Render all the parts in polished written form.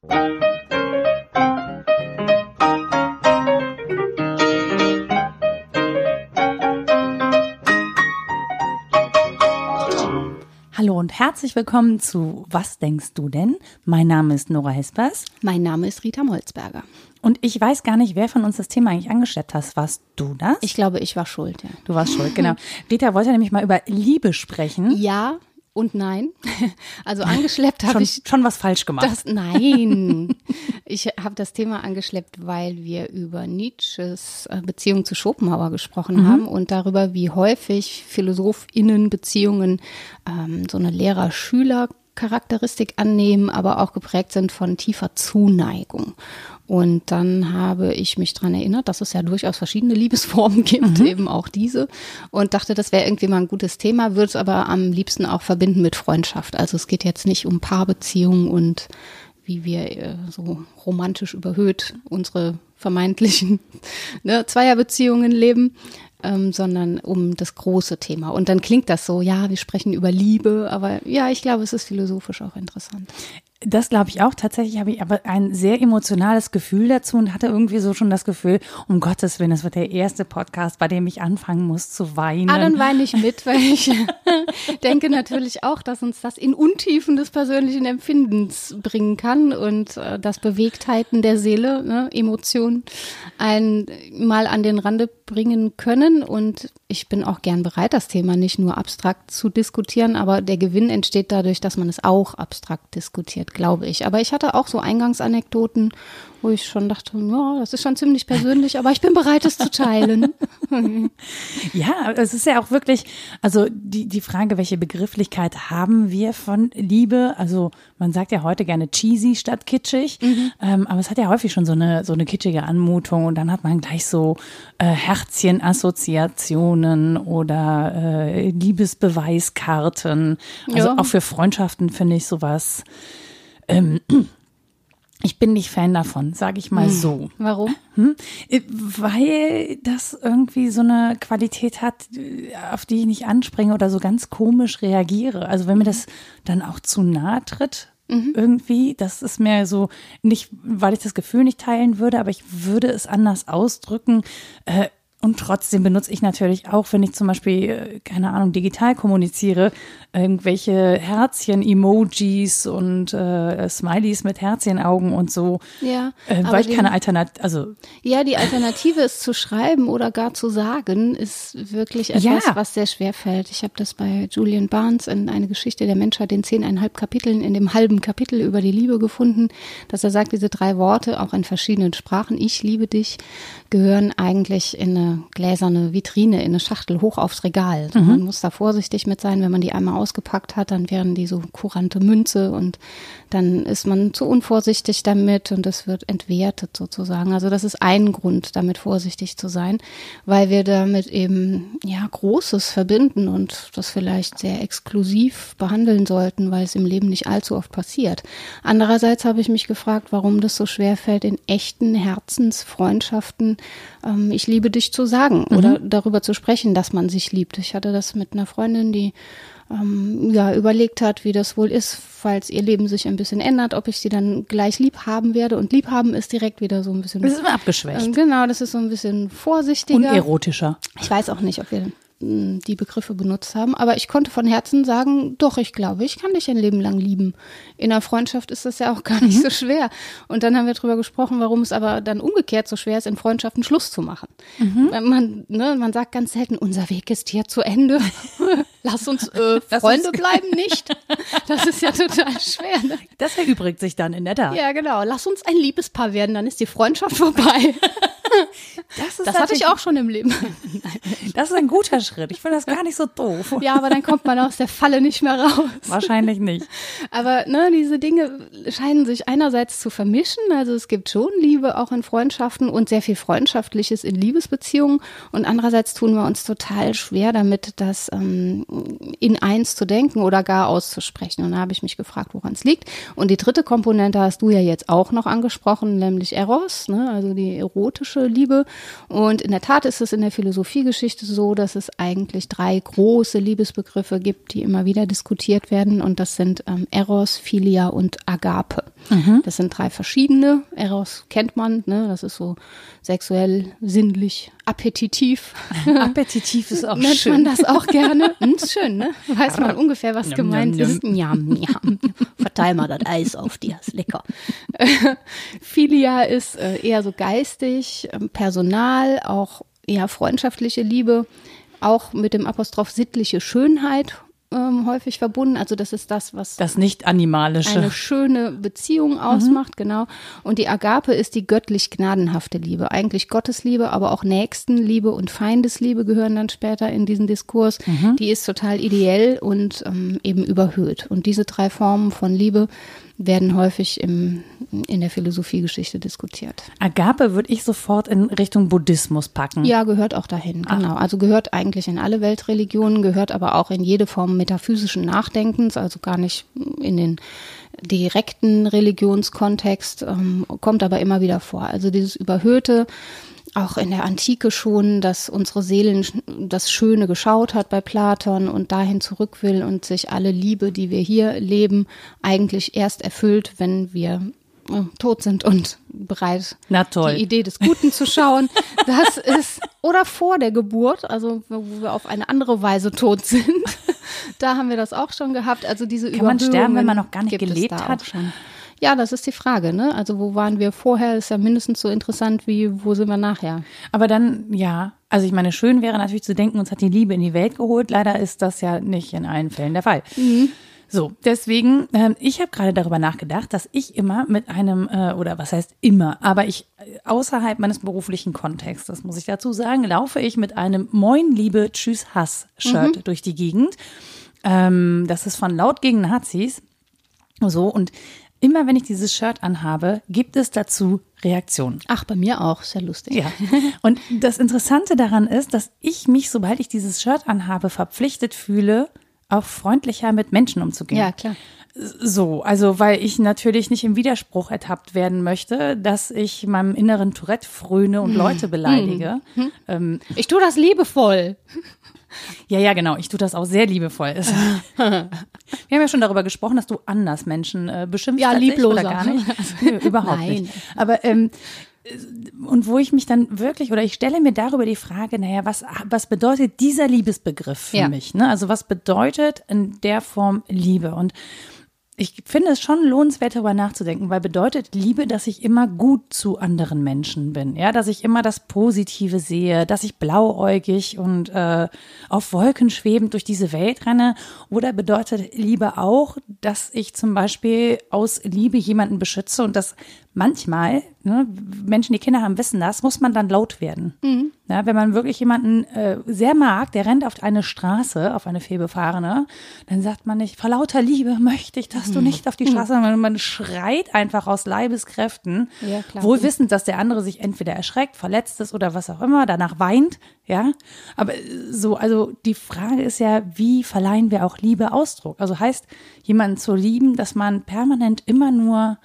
Hallo und herzlich willkommen zu Was denkst du denn? Mein Name ist Nora Hespers. Mein Name ist Rita Molzberger. Und ich weiß gar nicht, wer von uns das Thema eigentlich angeschleppt hat. Warst du das? Ich glaube, ich war schuld, ja. Du warst schuld, genau. Rita wollte nämlich mal über Liebe sprechen. Ja und nein. Also angeschleppt habe ich schon was falsch gemacht. Nein. Ich habe das Thema angeschleppt, weil wir über Nietzsches Beziehung zu Schopenhauer gesprochen haben und darüber, wie häufig PhilosophInnen Beziehungen so eine Lehrer-Schüler-Charakteristik annehmen, aber auch geprägt sind von tiefer Zuneigung. Und dann habe ich mich dran erinnert, dass es ja durchaus verschiedene Liebesformen gibt, eben auch diese. Und dachte, das wäre irgendwie mal ein gutes Thema, würde es aber am liebsten auch verbinden mit Freundschaft. Also es geht jetzt nicht um Paarbeziehungen und wie wir so romantisch überhöht unsere vermeintlichen Zweierbeziehungen leben, sondern um das große Thema. Und dann klingt das so, ja, wir sprechen über Liebe, aber ja, ich glaube, es ist philosophisch auch interessant. Das glaube ich auch. Tatsächlich habe ich aber ein sehr emotionales Gefühl dazu und hatte irgendwie so schon das Gefühl, um Gottes Willen, das wird der erste Podcast, bei dem ich anfangen muss zu weinen. Dann weine ich mit, weil ich denke natürlich auch, dass uns das in Untiefen des persönlichen Empfindens bringen kann und dass Bewegtheiten der Seele, Emotionen, einen mal an den Rande bringen können. Und ich bin auch gern bereit, das Thema nicht nur abstrakt zu diskutieren, aber der Gewinn entsteht dadurch, dass man es auch abstrakt diskutiert, glaube ich. Aber ich hatte auch so Eingangsanekdoten, wo ich schon dachte, ja, das ist schon ziemlich persönlich, aber ich bin bereit, es zu teilen. Ja, es ist ja auch wirklich, also die Frage, welche Begrifflichkeit haben wir von Liebe? Also man sagt ja heute gerne cheesy statt kitschig, aber es hat ja häufig schon so eine kitschige Anmutung und dann hat man gleich so Herzchen-Assoziationen oder Liebesbeweiskarten. Also auch für Freundschaften finde ich sowas. Ich bin nicht Fan davon, sage ich mal so. Warum? Weil das irgendwie so eine Qualität hat, auf die ich nicht anspringe oder so ganz komisch reagiere. Also wenn mir das dann auch zu nahe tritt, irgendwie, das ist mir so, nicht, weil ich das Gefühl nicht teilen würde, aber ich würde es anders ausdrücken. Und trotzdem benutze ich natürlich auch, wenn ich zum Beispiel, keine Ahnung, digital kommuniziere, irgendwelche Herzchen-Emojis und Smileys mit Herzchenaugen und so. Ja. Weil ich keine Alternative, Ja, die Alternative ist zu schreiben oder gar zu sagen, ist wirklich etwas, was sehr schwer fällt. Ich habe das bei Julian Barnes in Eine Geschichte der Menschheit in 10,5 Kapiteln, in dem halben Kapitel über die Liebe gefunden, dass er sagt, diese 3 Worte, auch in verschiedenen Sprachen, ich liebe dich, gehören eigentlich in eine gläserne Vitrine, in eine Schachtel hoch aufs Regal. Also man muss da vorsichtig mit sein, wenn man die einmal ausgepackt hat, dann wären die so kurante Münze und dann ist man zu unvorsichtig damit und es wird entwertet sozusagen. Also das ist ein Grund, damit vorsichtig zu sein, weil wir damit eben Großes verbinden und das vielleicht sehr exklusiv behandeln sollten, weil es im Leben nicht allzu oft passiert. Andererseits habe ich mich gefragt, warum das so schwer fällt, in echten Herzensfreundschaften ich liebe dich zu sagen oder darüber zu sprechen, dass man sich liebt. Ich hatte das mit einer Freundin, die überlegt hat, wie das wohl ist, falls ihr Leben sich ein bisschen ändert, ob ich sie dann gleich lieb haben werde. Und lieb haben ist direkt wieder so ein bisschen... Das ist immer abgeschwächt. Genau, das ist so ein bisschen vorsichtiger. Und erotischer. Ich weiß auch nicht, ob wir die Begriffe benutzt haben, aber ich konnte von Herzen sagen, doch, ich glaube, ich kann dich ein Leben lang lieben. In einer Freundschaft ist das ja auch gar nicht so schwer. Und dann haben wir drüber gesprochen, warum es aber dann umgekehrt so schwer ist, in Freundschaften Schluss zu machen. Man sagt ganz selten, unser Weg ist hier zu Ende. Lass uns Freunde bleiben nicht. Das ist ja total schwer. Ne? Das erübrigt sich dann in der Tat. Ja, genau. Lass uns ein Liebespaar werden, dann ist die Freundschaft vorbei. Das hatte ich auch schon im Leben. Das ist ein guter Schritt. Ich finde das gar nicht so doof. Ja, aber dann kommt man aus der Falle nicht mehr raus. Wahrscheinlich nicht. Aber diese Dinge scheinen sich einerseits zu vermischen. Also es gibt schon Liebe auch in Freundschaften und sehr viel Freundschaftliches in Liebesbeziehungen. Und andererseits tun wir uns total schwer damit, das in eins zu denken oder gar auszusprechen. Und da habe ich mich gefragt, woran es liegt. Und die dritte Komponente hast du ja jetzt auch noch angesprochen, nämlich Eros, also die erotische platonische Liebe. Und in der Tat ist es in der Philosophiegeschichte so, dass es eigentlich 3 große Liebesbegriffe gibt, die immer wieder diskutiert werden. Und das sind Eros, Philia und Agape. Das sind 3 verschiedene. Eros kennt man, ne? Das ist so sexuell, sinnlich, appetitiv. Appetitiv ist auch nennt schön. Man das auch gerne. Ist schön, ne? Weiß man ungefähr, was gemeint ist. Njam. Verteil mal das Eis auf dir, ist lecker. Philia ist eher so geistig, Personal, auch eher freundschaftliche Liebe, auch mit dem Apostroph sittliche Schönheit häufig verbunden. Also das ist das, was das nicht-animalische eine schöne Beziehung ausmacht, genau. Und die Agape ist die göttlich-gnadenhafte Liebe. Eigentlich Gottesliebe, aber auch Nächstenliebe und Feindesliebe gehören dann später in diesen Diskurs. Die ist total ideell und eben überhöht. Und diese 3 Formen von Liebe werden häufig in der Philosophiegeschichte diskutiert. Agape würde ich sofort in Richtung Buddhismus packen. Ja, gehört auch dahin, genau. Also gehört eigentlich in alle Weltreligionen, gehört aber auch in jede Form metaphysischen Nachdenkens, also gar nicht in den direkten Religionskontext, kommt aber immer wieder vor. Also dieses Überhöhte, auch in der Antike schon, dass unsere Seelen das Schöne geschaut hat bei Platon und dahin zurück will und sich alle Liebe, die wir hier leben, eigentlich erst erfüllt, wenn wir tot sind und bereit, die Idee des Guten zu schauen. Das ist, oder vor der Geburt, also wo wir auf eine andere Weise tot sind. Da haben wir das auch schon gehabt. Also diese Kann man sterben, wenn man noch gar nicht gelebt hat? Ja, das ist die Frage, ne? Also wo waren wir vorher, ist ja mindestens so interessant wie wo sind wir nachher. Aber dann, ja, also ich meine, schön wäre natürlich zu denken, uns hat die Liebe in die Welt geholt. Leider ist das ja nicht in allen Fällen der Fall. So, deswegen, ich habe gerade darüber nachgedacht, dass ich immer mit einem, oder was heißt immer, aber ich außerhalb meines beruflichen Kontexts, das muss ich dazu sagen, laufe ich mit einem Moin Liebe, Tschüss Hass-Shirt durch die Gegend. Das ist von Laut gegen Nazis. So, und immer wenn ich dieses Shirt anhabe, gibt es dazu Reaktionen. Ach, bei mir auch, sehr lustig. Ja. Und das Interessante daran ist, dass ich mich, sobald ich dieses Shirt anhabe, verpflichtet fühle, auch freundlicher mit Menschen umzugehen. Ja, klar. So, also weil ich natürlich nicht im Widerspruch ertappt werden möchte, dass ich meinem inneren Tourette fröne und Leute beleidige. Ich tue das liebevoll. Ja, genau. Ich tue das auch sehr liebevoll. Wir haben ja schon darüber gesprochen, dass du anders Menschen beschimpfst. Ja, liebloser. Oder gar nicht. Also, überhaupt nicht. Aber und wo ich mich dann wirklich, oder ich stelle mir darüber die Frage, naja, was bedeutet dieser Liebesbegriff für mich? Ne? Also was bedeutet in der Form Liebe? Und ich finde es schon lohnenswert, darüber nachzudenken, weil bedeutet Liebe, dass ich immer gut zu anderen Menschen bin, ja, dass ich immer das Positive sehe, dass ich blauäugig und auf Wolken schwebend durch diese Welt renne, oder bedeutet Liebe auch, dass ich zum Beispiel aus Liebe jemanden beschütze und dass manchmal, ne, Menschen, die Kinder haben, wissen das, muss man dann laut werden. Ja, wenn man wirklich jemanden sehr mag, der rennt auf eine Straße, auf eine fehlbefahrene, dann sagt man nicht, vor lauter Liebe möchte ich, dass du nicht auf die Straße, sondern man schreit einfach aus Leibeskräften, wohl wissend, dass der andere sich entweder erschreckt, verletzt ist oder was auch immer, danach weint, ja. Aber so, also die Frage ist ja, wie verleihen wir auch Liebe Ausdruck? Also heißt, jemanden zu lieben, dass man permanent immer nur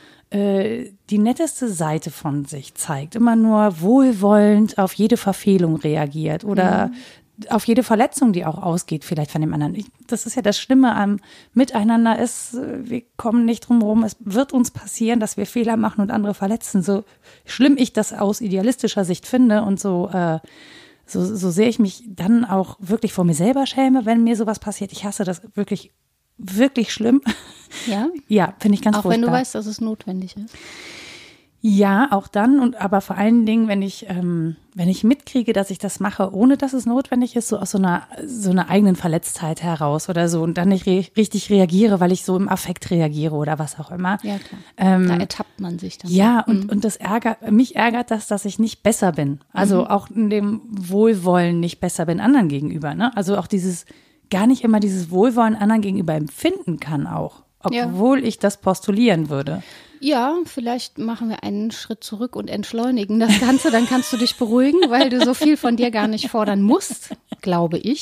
die netteste Seite von sich zeigt, immer nur wohlwollend auf jede Verfehlung reagiert oder auf jede Verletzung, die auch ausgeht vielleicht von dem anderen. Das ist ja das Schlimme am Miteinander ist, wir kommen nicht drum herum, es wird uns passieren, dass wir Fehler machen und andere verletzen. So schlimm ich das aus idealistischer Sicht finde und so sehr ich mich dann auch wirklich vor mir selber schäme, wenn mir sowas passiert. Ich hasse das wirklich schlimm. Ja? Ja, finde ich ganz furchtbar. Auch wenn du weißt, dass es notwendig ist. Ja, auch dann, aber vor allen Dingen, wenn ich mitkriege, dass ich das mache, ohne dass es notwendig ist, so aus so einer eigenen Verletztheit heraus oder so und dann nicht richtig reagiere, weil ich so im Affekt reagiere oder was auch immer. Ja, klar. Da ertappt man sich dann. Ja, und mich ärgert das, dass ich nicht besser bin. Also auch in dem Wohlwollen nicht besser bin anderen gegenüber, ne? Also auch gar nicht immer dieses Wohlwollen anderen gegenüber empfinden kann auch, obwohl ich das postulieren würde. Ja, vielleicht machen wir einen Schritt zurück und entschleunigen das Ganze, dann kannst du dich beruhigen, weil du so viel von dir gar nicht fordern musst, glaube ich.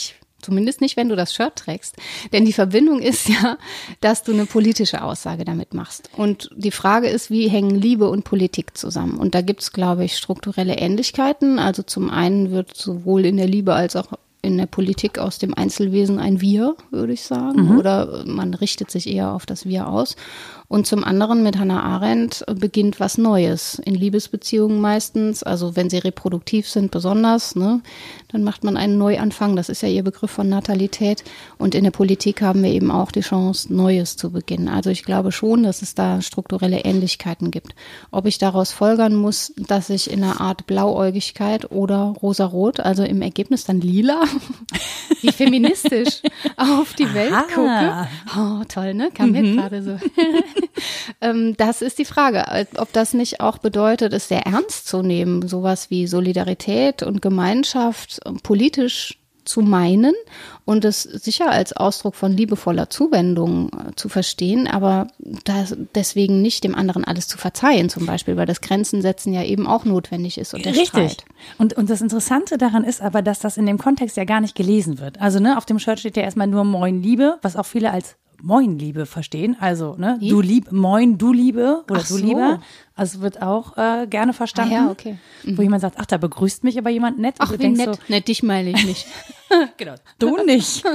Zumindest nicht, wenn du das Shirt trägst. Denn die Verbindung ist ja, dass du eine politische Aussage damit machst. Und die Frage ist, wie hängen Liebe und Politik zusammen? Und da gibt es, glaube ich, strukturelle Ähnlichkeiten. Also zum einen wird sowohl in der Liebe als auch in der Politik aus dem Einzelwesen ein Wir, würde ich sagen. Oder man richtet sich eher auf das Wir aus. Und zum anderen mit Hannah Arendt beginnt was Neues. In Liebesbeziehungen meistens, also wenn sie reproduktiv sind besonders, ne, dann macht man einen Neuanfang. Das ist ja ihr Begriff von Natalität. Und in der Politik haben wir eben auch die Chance, Neues zu beginnen. Also ich glaube schon, dass es da strukturelle Ähnlichkeiten gibt. Ob ich daraus folgern muss, dass ich in einer Art Blauäugigkeit oder rosarot, also im Ergebnis dann lila, wie feministisch auf die Welt gucke. Oh, toll, ne? Kam mir gerade so. Das ist die Frage, ob das nicht auch bedeutet, es sehr ernst zu nehmen, sowas wie Solidarität und Gemeinschaft politisch zu meinen und es sicher als Ausdruck von liebevoller Zuwendung zu verstehen, aber deswegen nicht dem anderen alles zu verzeihen zum Beispiel, weil das Grenzen setzen ja eben auch notwendig ist und der Streit. Und das Interessante daran ist aber, dass das in dem Kontext ja gar nicht gelesen wird. Also ne, auf dem Shirt steht ja erstmal nur Moin Liebe, was auch viele als Moin Liebe verstehen, also ne, du lieb, Moin, du Liebe oder du Lieber, also wird auch gerne verstanden, ja, okay. Wo jemand sagt, ach, da begrüßt mich aber jemand nett. Ach, wie nett, so, dich meine ich nicht. Genau, du nicht.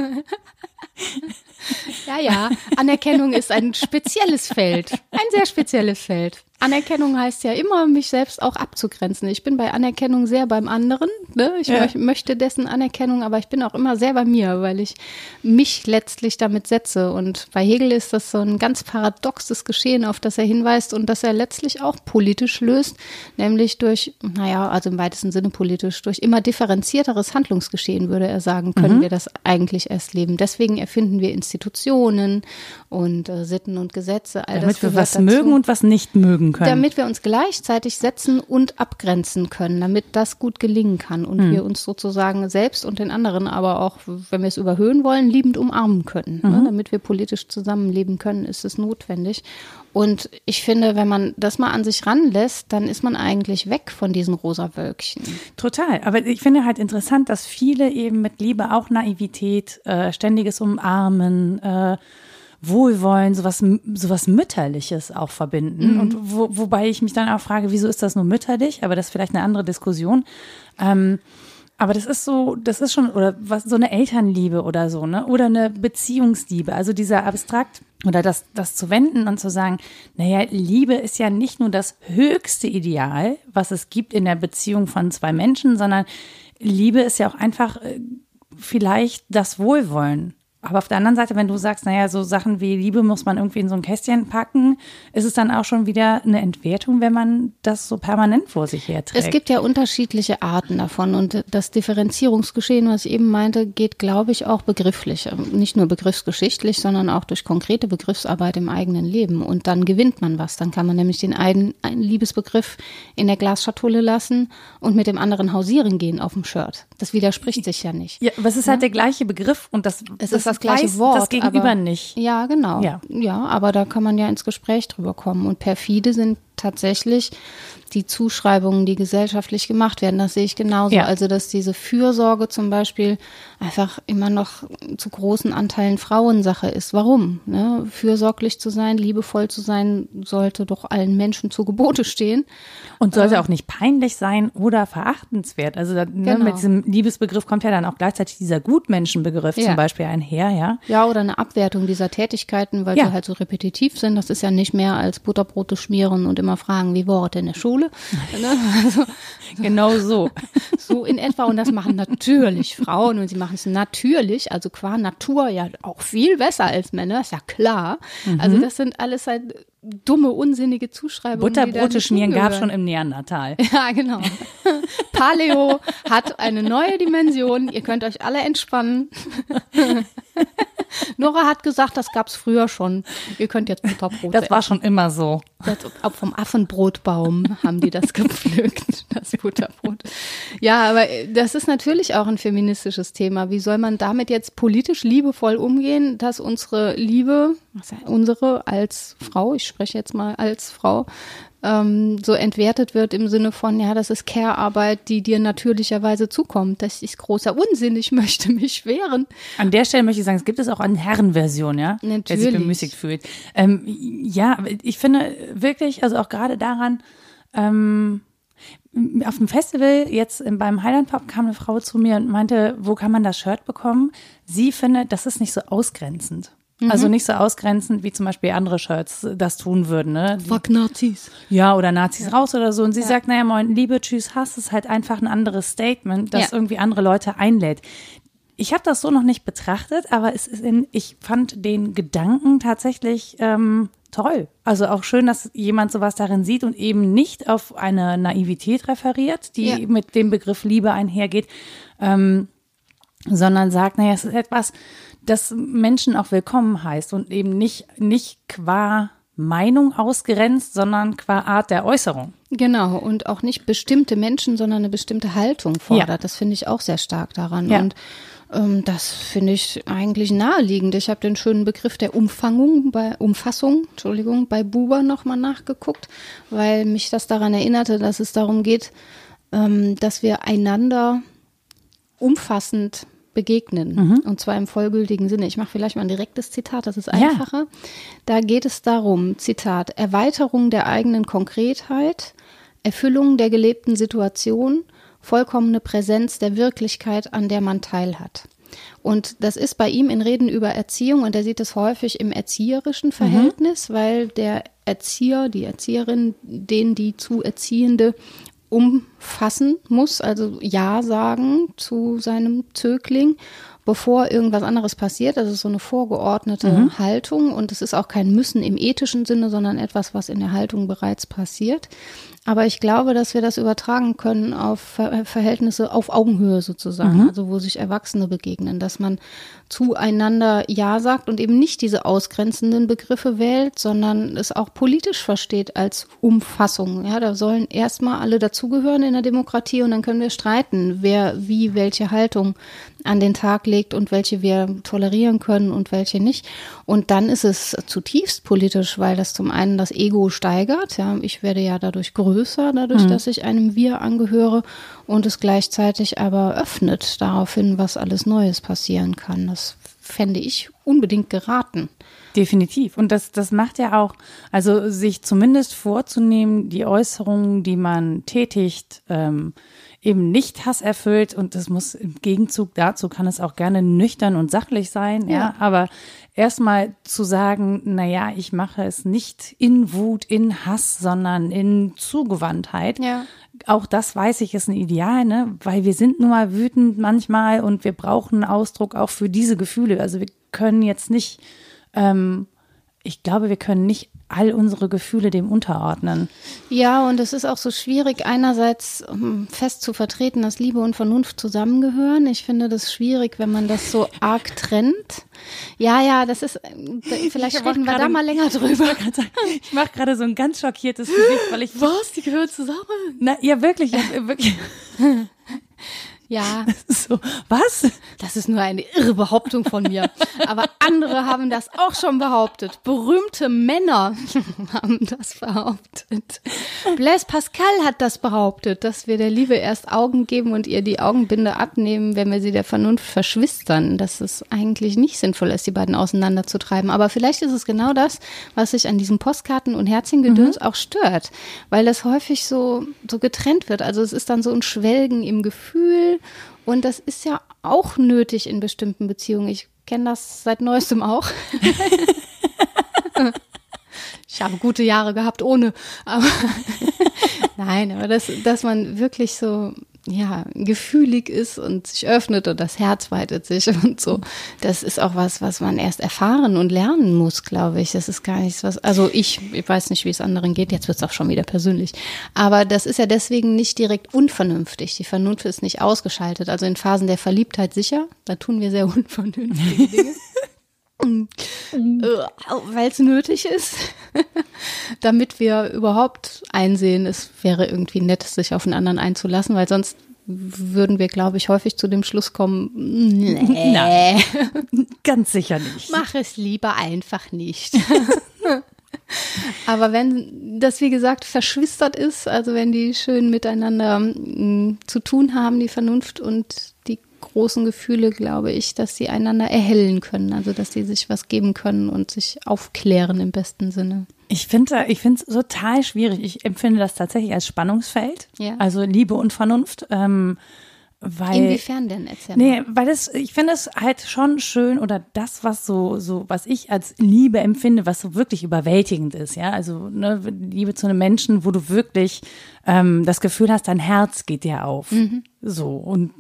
Ja, Anerkennung ist ein spezielles Feld, ein sehr spezielles Feld. Anerkennung heißt ja immer, mich selbst auch abzugrenzen. Ich bin bei Anerkennung sehr beim anderen. Ne? Ich möchte dessen Anerkennung, aber ich bin auch immer sehr bei mir, weil ich mich letztlich damit setze. Und bei Hegel ist das so ein ganz paradoxes Geschehen, auf das er hinweist und das er letztlich auch politisch löst, nämlich durch, also im weitesten Sinne politisch, durch immer differenzierteres Handlungsgeschehen, würde er sagen, können wir das eigentlich erst leben. Deswegen erfinden wir Institutionen und Sitten und Gesetze. All damit wir was mögen und was nicht mögen können. Damit wir uns gleichzeitig setzen und abgrenzen können, damit das gut gelingen kann und wir uns sozusagen selbst und den anderen, aber auch, wenn wir es überhöhen wollen, liebend umarmen können. Ne? Damit wir politisch zusammenleben können, ist es notwendig. Und ich finde, wenn man das mal an sich ranlässt, dann ist man eigentlich weg von diesen rosa Wölkchen. Total. Aber ich finde halt interessant, dass viele eben mit Liebe auch Naivität, ständiges Umarmen, Wohlwollen, sowas Mütterliches auch verbinden. Und wobei ich mich dann auch frage, wieso ist das nur mütterlich? Aber das ist vielleicht eine andere Diskussion. Aber das ist schon, oder was, so eine Elternliebe oder so, ne? Oder eine Beziehungsliebe. Also dieser abstrakt, oder das zu wenden und zu sagen, naja, Liebe ist ja nicht nur das höchste Ideal, was es gibt in der Beziehung von zwei Menschen, sondern Liebe ist ja auch einfach vielleicht das Wohlwollen. Aber auf der anderen Seite, wenn du sagst, naja, so Sachen wie Liebe muss man irgendwie in so ein Kästchen packen, ist es dann auch schon wieder eine Entwertung, wenn man das so permanent vor sich herträgt. Es gibt ja unterschiedliche Arten davon und das Differenzierungsgeschehen, was ich eben meinte, geht, glaube ich, auch begrifflich. Nicht nur begriffsgeschichtlich, sondern auch durch konkrete Begriffsarbeit im eigenen Leben. Und dann gewinnt man was. Dann kann man nämlich den einen Liebesbegriff in der Glasschatulle lassen und mit dem anderen hausieren gehen auf dem Shirt. Das widerspricht sich ja nicht. Ja, aber es ist halt der gleiche Begriff und es ist das gleiche Wort. Das Gegenüber nicht. Ja, genau. Ja, aber da kann man ja ins Gespräch drüber kommen. Und perfide sind tatsächlich die Zuschreibungen, die gesellschaftlich gemacht werden. Das sehe ich genauso. Ja. Also, dass diese Fürsorge zum Beispiel einfach immer noch zu großen Anteilen Frauensache ist. Warum? Ne? Fürsorglich zu sein, liebevoll zu sein, sollte doch allen Menschen zu Gebote stehen. Und sollte auch nicht peinlich sein oder verachtenswert. Also genau. Mit diesem Liebesbegriff kommt ja dann auch gleichzeitig dieser Gutmenschenbegriff zum Beispiel einher. Ja, oder eine Abwertung dieser Tätigkeiten, weil sie halt so repetitiv sind. Das ist ja nicht mehr als Butterbrote schmieren und immer fragen, wie war es in der Schule? Also, genau so. So in etwa. Und das machen natürlich Frauen und sie machen es natürlich, also qua Natur ja auch viel besser als Männer, ist ja klar. Also das sind alles halt dumme, unsinnige Zuschreibungen. Butterbrote schmieren gab schon im Neandertal. Ja, genau. Paleo hat eine neue Dimension. Ihr könnt euch alle entspannen. Nora hat gesagt, das gab's früher schon. Ihr könnt jetzt Butterbrote Das war schon immer so. Vom Affenbrotbaum haben die das gepflückt, das Butterbrot. Ja, aber das ist natürlich auch ein feministisches Thema. Wie soll man damit jetzt politisch liebevoll umgehen, dass unsere Liebe, unsere als Frau, ich spreche jetzt mal als Frau, so entwertet wird im Sinne von, ja, das ist Care-Arbeit, die dir natürlicherweise zukommt. Das ist großer Unsinn, ich möchte mich wehren. An der Stelle möchte ich sagen, es gibt es auch eine Herrenversion, ja, natürlich. Der sich bemüßigt fühlt. Ja, ich finde wirklich, also auch gerade daran, auf dem Festival, jetzt beim Highland Pop, kam eine Frau zu mir und meinte, wo kann man das Shirt bekommen? Sie findet, das ist nicht so ausgrenzend. Also nicht so ausgrenzend, wie zum Beispiel andere Shirts das tun würden. Ne? Fuck Nazis. Ja, oder Nazis raus oder so. Und sie sagt, naja, moin, Liebe, tschüss, Hass ist halt einfach ein anderes Statement, das irgendwie andere Leute einlädt. Ich habe das so noch nicht betrachtet, aber ich fand den Gedanken tatsächlich toll. Also auch schön, dass jemand sowas darin sieht und eben nicht auf eine Naivität referiert, die mit dem Begriff Liebe einhergeht, sondern sagt, naja, es ist etwas, das Menschen auch willkommen heißt und eben nicht qua Meinung ausgrenzt, sondern qua Art der Äußerung. Genau, und auch nicht bestimmte Menschen, sondern eine bestimmte Haltung fordert. Ja. Das finde ich auch sehr stark daran. Ja. Und das finde ich eigentlich naheliegend. Ich habe den schönen Begriff der Umfassung bei Buber nochmal nachgeguckt, weil mich das daran erinnerte, dass es darum geht, dass wir einander umfassend begegnen, und zwar im vollgültigen Sinne. Ich mache vielleicht mal ein direktes Zitat, das ist einfacher. Ja. Da geht es darum, Zitat, Erweiterung der eigenen Konkretheit, Erfüllung der gelebten Situation, vollkommene Präsenz der Wirklichkeit, an der man teilhat. Und das ist bei ihm in Reden über Erziehung, und er sieht es häufig im erzieherischen Verhältnis, weil der Erzieher, die Erzieherin, die zu Erziehende umfassen muss, also Ja sagen zu seinem Zögling, bevor irgendwas anderes passiert. Das ist so eine vorgeordnete Haltung, und es ist auch kein Müssen im ethischen Sinne, sondern etwas, was in der Haltung bereits passiert. Aber ich glaube, dass wir das übertragen können auf Verhältnisse auf Augenhöhe sozusagen, also wo sich Erwachsene begegnen, dass man zueinander Ja sagt und eben nicht diese ausgrenzenden Begriffe wählt, sondern es auch politisch versteht als Umfassung. Ja, da sollen erstmal alle dazugehören in der Demokratie, und dann können wir streiten, wer wie welche Haltung an den Tag legt und welche wir tolerieren können und welche nicht. Und dann ist es zutiefst politisch, weil das zum einen das Ego steigert. Ja, ich werde ja dadurch größer, dass ich einem Wir angehöre, und es gleichzeitig aber öffnet daraufhin, was alles Neues passieren kann. Das fände ich unbedingt geraten. Definitiv. Und das macht ja auch, also sich zumindest vorzunehmen, die Äußerungen, die man tätigt, eben nicht hasserfüllt, und das muss im Gegenzug dazu, kann es auch gerne nüchtern und sachlich sein, ja, aber erstmal zu sagen, naja, ich mache es nicht in Wut, in Hass, sondern in Zugewandtheit. Ja. Auch das, weiß ich, ist ein Ideal, ne, weil wir sind nun mal wütend manchmal und wir brauchen einen Ausdruck auch für diese Gefühle. Also wir können jetzt nicht, ich glaube, wir können nicht all unsere Gefühle dem unterordnen. Ja, und es ist auch so schwierig, einerseits fest zu vertreten, dass Liebe und Vernunft zusammengehören. Ich finde das schwierig, wenn man das so arg trennt. Ja, das ist, vielleicht reden wir da mal länger drüber. Ich mache gerade so ein ganz schockiertes Gesicht, weil ich... Was? Die gehören zusammen? Na, ja, wirklich. Ja. So, was? Das ist nur eine irre Behauptung von mir. Aber andere haben das auch schon behauptet. Berühmte Männer haben das behauptet. Blaise Pascal hat das behauptet, dass wir der Liebe erst Augen geben und ihr die Augenbinde abnehmen, wenn wir sie der Vernunft verschwistern. Dass es eigentlich nicht sinnvoll ist, die beiden auseinanderzutreiben. Aber vielleicht ist es genau das, was sich an diesem Postkarten- und Herzchengedöns auch stört. Weil das häufig so getrennt wird. Also es ist dann so ein Schwelgen im Gefühl. Und das ist ja auch nötig in bestimmten Beziehungen. Ich kenne das seit Neuestem auch. Ich habe gute Jahre gehabt ohne. Aber nein, aber dass man wirklich so, ja, gefühlig ist und sich öffnet und das Herz weitet sich und so. Das ist auch was man erst erfahren und lernen muss, glaube ich. Das ist gar nichts, also ich weiß nicht, wie es anderen geht. Jetzt wird es auch schon wieder persönlich. Aber das ist ja deswegen nicht direkt unvernünftig. Die Vernunft ist nicht ausgeschaltet. Also in Phasen der Verliebtheit sicher. Da tun wir sehr unvernünftige Dinge. Weil es nötig ist, damit wir überhaupt einsehen, es wäre irgendwie nett, sich auf einen anderen einzulassen, weil sonst würden wir, glaube ich, häufig zu dem Schluss kommen, nee, ganz sicher nicht. Mach es lieber einfach nicht. Aber wenn das, wie gesagt, verschwistert ist, also wenn die schön miteinander zu tun haben, die Vernunft und die großen Gefühle, glaube ich, dass sie einander erhellen können, also dass sie sich was geben können und sich aufklären im besten Sinne. Ich finde es total schwierig. Ich empfinde das tatsächlich als Spannungsfeld, also Liebe und Vernunft. Inwiefern denn? Erzähl mal. Weil ich finde es halt schon schön, oder das, was was ich als Liebe empfinde, was so wirklich überwältigend ist, ja, also ne, Liebe zu einem Menschen, wo du wirklich das Gefühl hast, dein Herz geht dir auf, so, und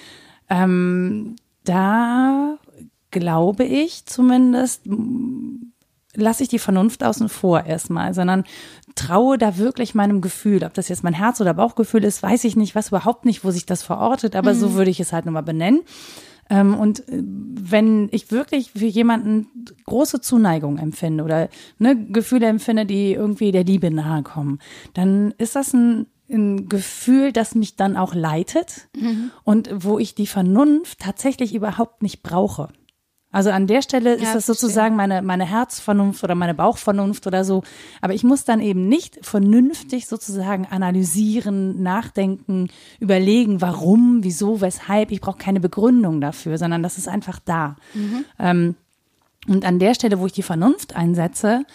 da glaube ich zumindest, lasse ich die Vernunft außen vor erstmal, sondern traue da wirklich meinem Gefühl. Ob das jetzt mein Herz- oder Bauchgefühl ist, weiß ich nicht, weiß überhaupt nicht, wo sich das verortet, aber so würde ich es halt nochmal benennen. Und wenn ich wirklich für jemanden große Zuneigung empfinde oder Gefühle empfinde, die irgendwie der Liebe nahe kommen, dann ist das ein Gefühl, das mich dann auch leitet und wo ich die Vernunft tatsächlich überhaupt nicht brauche. Also an der Stelle ist das sozusagen meine Herzvernunft oder meine Bauchvernunft oder so. Aber ich muss dann eben nicht vernünftig sozusagen analysieren, nachdenken, überlegen, warum, wieso, weshalb. Ich brauche keine Begründung dafür, sondern das ist einfach da. Und an der Stelle, wo ich die Vernunft einsetze,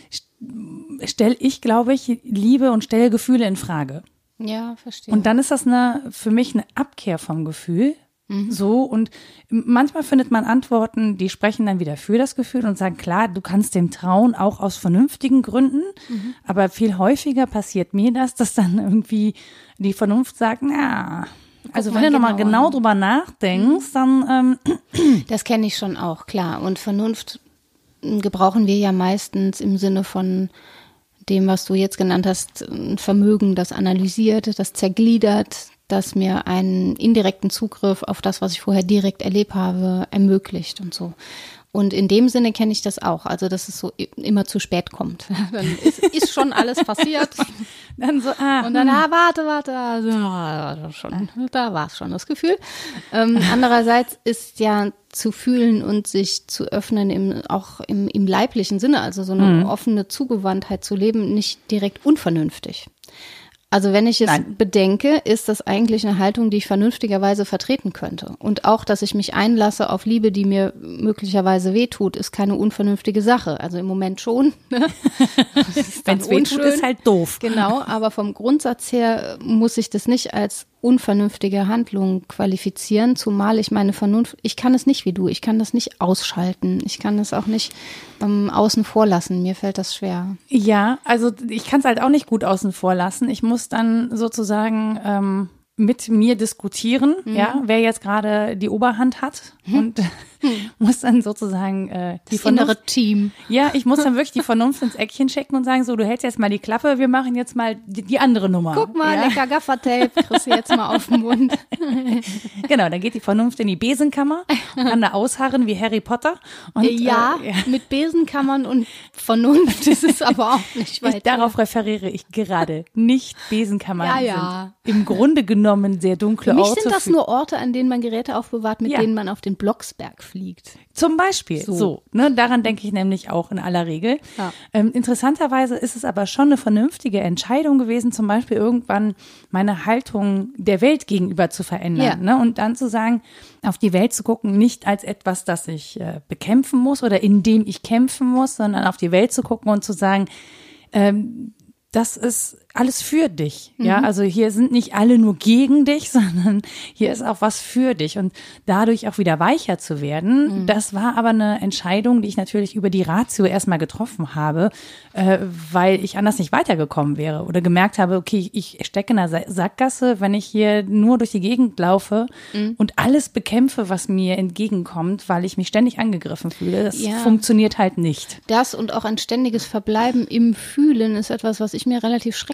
stelle ich, glaube ich, Liebe und stelle Gefühle in Frage. Ja, verstehe. Und dann ist das für mich eine Abkehr vom Gefühl. So, und manchmal findet man Antworten, die sprechen dann wieder für das Gefühl und sagen, klar, du kannst dem trauen, auch aus vernünftigen Gründen, aber viel häufiger passiert mir dass dann irgendwie die Vernunft sagt, na, also wenn du nochmal genau drüber nachdenkst, dann das kenne ich schon auch, klar. Und Vernunft gebrauchen wir ja meistens im Sinne von dem, was du jetzt genannt hast, ein Vermögen, das analysiert, das zergliedert, das mir einen indirekten Zugriff auf das, was ich vorher direkt erlebt habe, ermöglicht und so. Und in dem Sinne kenne ich das auch, also dass es so immer zu spät kommt. Dann ist schon alles passiert. Dann so, und dann, warte, also, da war es schon das Gefühl. Andererseits ist ja zu fühlen und sich zu öffnen auch im leiblichen Sinne, also so eine offene Zugewandtheit zu leben, nicht direkt unvernünftig. Also wenn ich es bedenke, ist das eigentlich eine Haltung, die ich vernünftigerweise vertreten könnte. Und auch, dass ich mich einlasse auf Liebe, die mir möglicherweise wehtut, ist keine unvernünftige Sache. Also im Moment schon. Ne? Wenn es wehtut, ist halt doof. Genau, aber vom Grundsatz her muss ich das nicht als unvernünftige Handlung qualifizieren, zumal ich meine Vernunft, ich kann es nicht wie du, ich kann das nicht ausschalten, ich kann das auch nicht außen vor lassen, mir fällt das schwer. Ja, also ich kann es halt auch nicht gut außen vor lassen, ich muss dann sozusagen mit mir diskutieren, ja, wer jetzt gerade die Oberhand hat und muss dann sozusagen das innere Team. Ja, ich muss dann wirklich die Vernunft ins Eckchen checken und sagen, so, du hältst jetzt mal die Klappe, wir machen jetzt mal die andere Nummer. Guck mal, lecker Gaffertape, kriegst du jetzt mal auf den Mund. Genau, dann geht die Vernunft in die Besenkammer, kann da ausharren wie Harry Potter. Und, mit Besenkammern und Vernunft ist es aber auch nicht weit. Darauf referiere ich gerade. Nicht Besenkammern sind im Grunde genommen sehr dunkle Orte. Für mich sind das nur Orte, an denen man Geräte aufbewahrt, mit denen man auf den Blocksberg fliegt. Zum Beispiel, daran denke ich nämlich auch in aller Regel. Ja. Interessanterweise ist es aber schon eine vernünftige Entscheidung gewesen, zum Beispiel irgendwann meine Haltung der Welt gegenüber zu verändern. Ne? Und dann zu sagen, auf die Welt zu gucken, nicht als etwas, das ich bekämpfen muss oder in dem ich kämpfen muss, sondern auf die Welt zu gucken und zu sagen, das ist alles für dich, ja, also hier sind nicht alle nur gegen dich, sondern hier ist auch was für dich und dadurch auch wieder weicher zu werden, das war aber eine Entscheidung, die ich natürlich über die Ratio erstmal getroffen habe, weil ich anders nicht weitergekommen wäre oder gemerkt habe, okay, ich stecke in einer Sackgasse, wenn ich hier nur durch die Gegend laufe und alles bekämpfe, was mir entgegenkommt, weil ich mich ständig angegriffen fühle, das funktioniert halt nicht. Das und auch ein ständiges Verbleiben im Fühlen ist etwas, was ich mir relativ schrecklich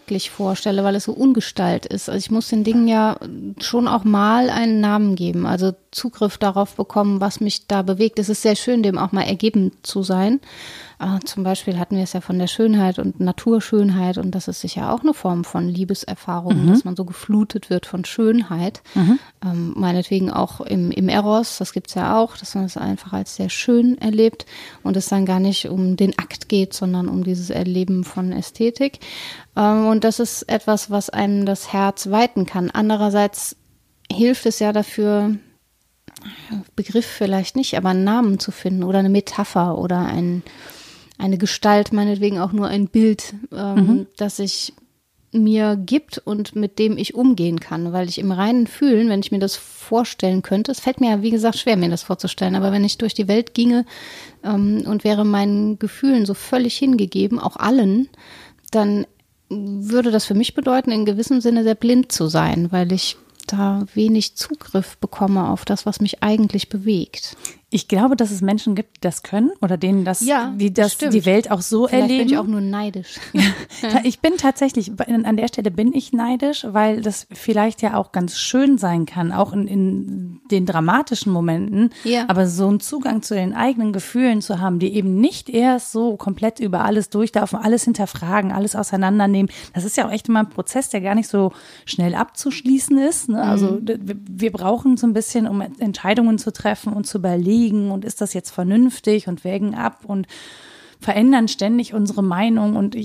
schrecklich vorstelle, weil es so ungestalt ist. Also ich muss den Dingen ja schon auch mal einen Namen geben, also Zugriff darauf bekommen, was mich da bewegt. Es ist sehr schön, dem auch mal ergeben zu sein. Zum Beispiel hatten wir es ja von der Schönheit und Naturschönheit und das ist sicher auch eine Form von Liebeserfahrung, dass man so geflutet wird von Schönheit. Meinetwegen auch im Eros, das gibt's ja auch, dass man es einfach als sehr schön erlebt und es dann gar nicht um den Akt geht, sondern um dieses Erleben von Ästhetik. Und das ist etwas, was einem das Herz weiten kann. Andererseits hilft es ja dafür, Begriff vielleicht nicht, aber einen Namen zu finden oder eine Metapher oder eine Gestalt, meinetwegen auch nur ein Bild, das sich mir gibt und mit dem ich umgehen kann, weil ich im reinen Fühlen, wenn ich mir das vorstellen könnte, es fällt mir ja, wie gesagt, schwer, mir das vorzustellen, aber wenn ich durch die Welt ginge und wäre meinen Gefühlen so völlig hingegeben, auch allen, dann würde das für mich bedeuten, in gewissem Sinne sehr blind zu sein, weil ich da wenig Zugriff bekomme auf das, was mich eigentlich bewegt. Ich glaube, dass es Menschen gibt, die das können oder denen das, die die Welt auch so Vielleicht erleben. Bin ich auch nur neidisch. Ich bin tatsächlich, an der Stelle bin ich neidisch, weil das vielleicht ja auch ganz schön sein kann, auch in den dramatischen Momenten. Ja. Aber so einen Zugang zu den eigenen Gefühlen zu haben, die eben nicht erst so komplett über alles durchlaufen, alles hinterfragen, alles auseinandernehmen. Das ist ja auch echt immer ein Prozess, der gar nicht so schnell abzuschließen ist. Ne? Also wir brauchen so ein bisschen, um Entscheidungen zu treffen und zu überlegen, und ist das jetzt vernünftig und wägen ab und verändern ständig unsere Meinung und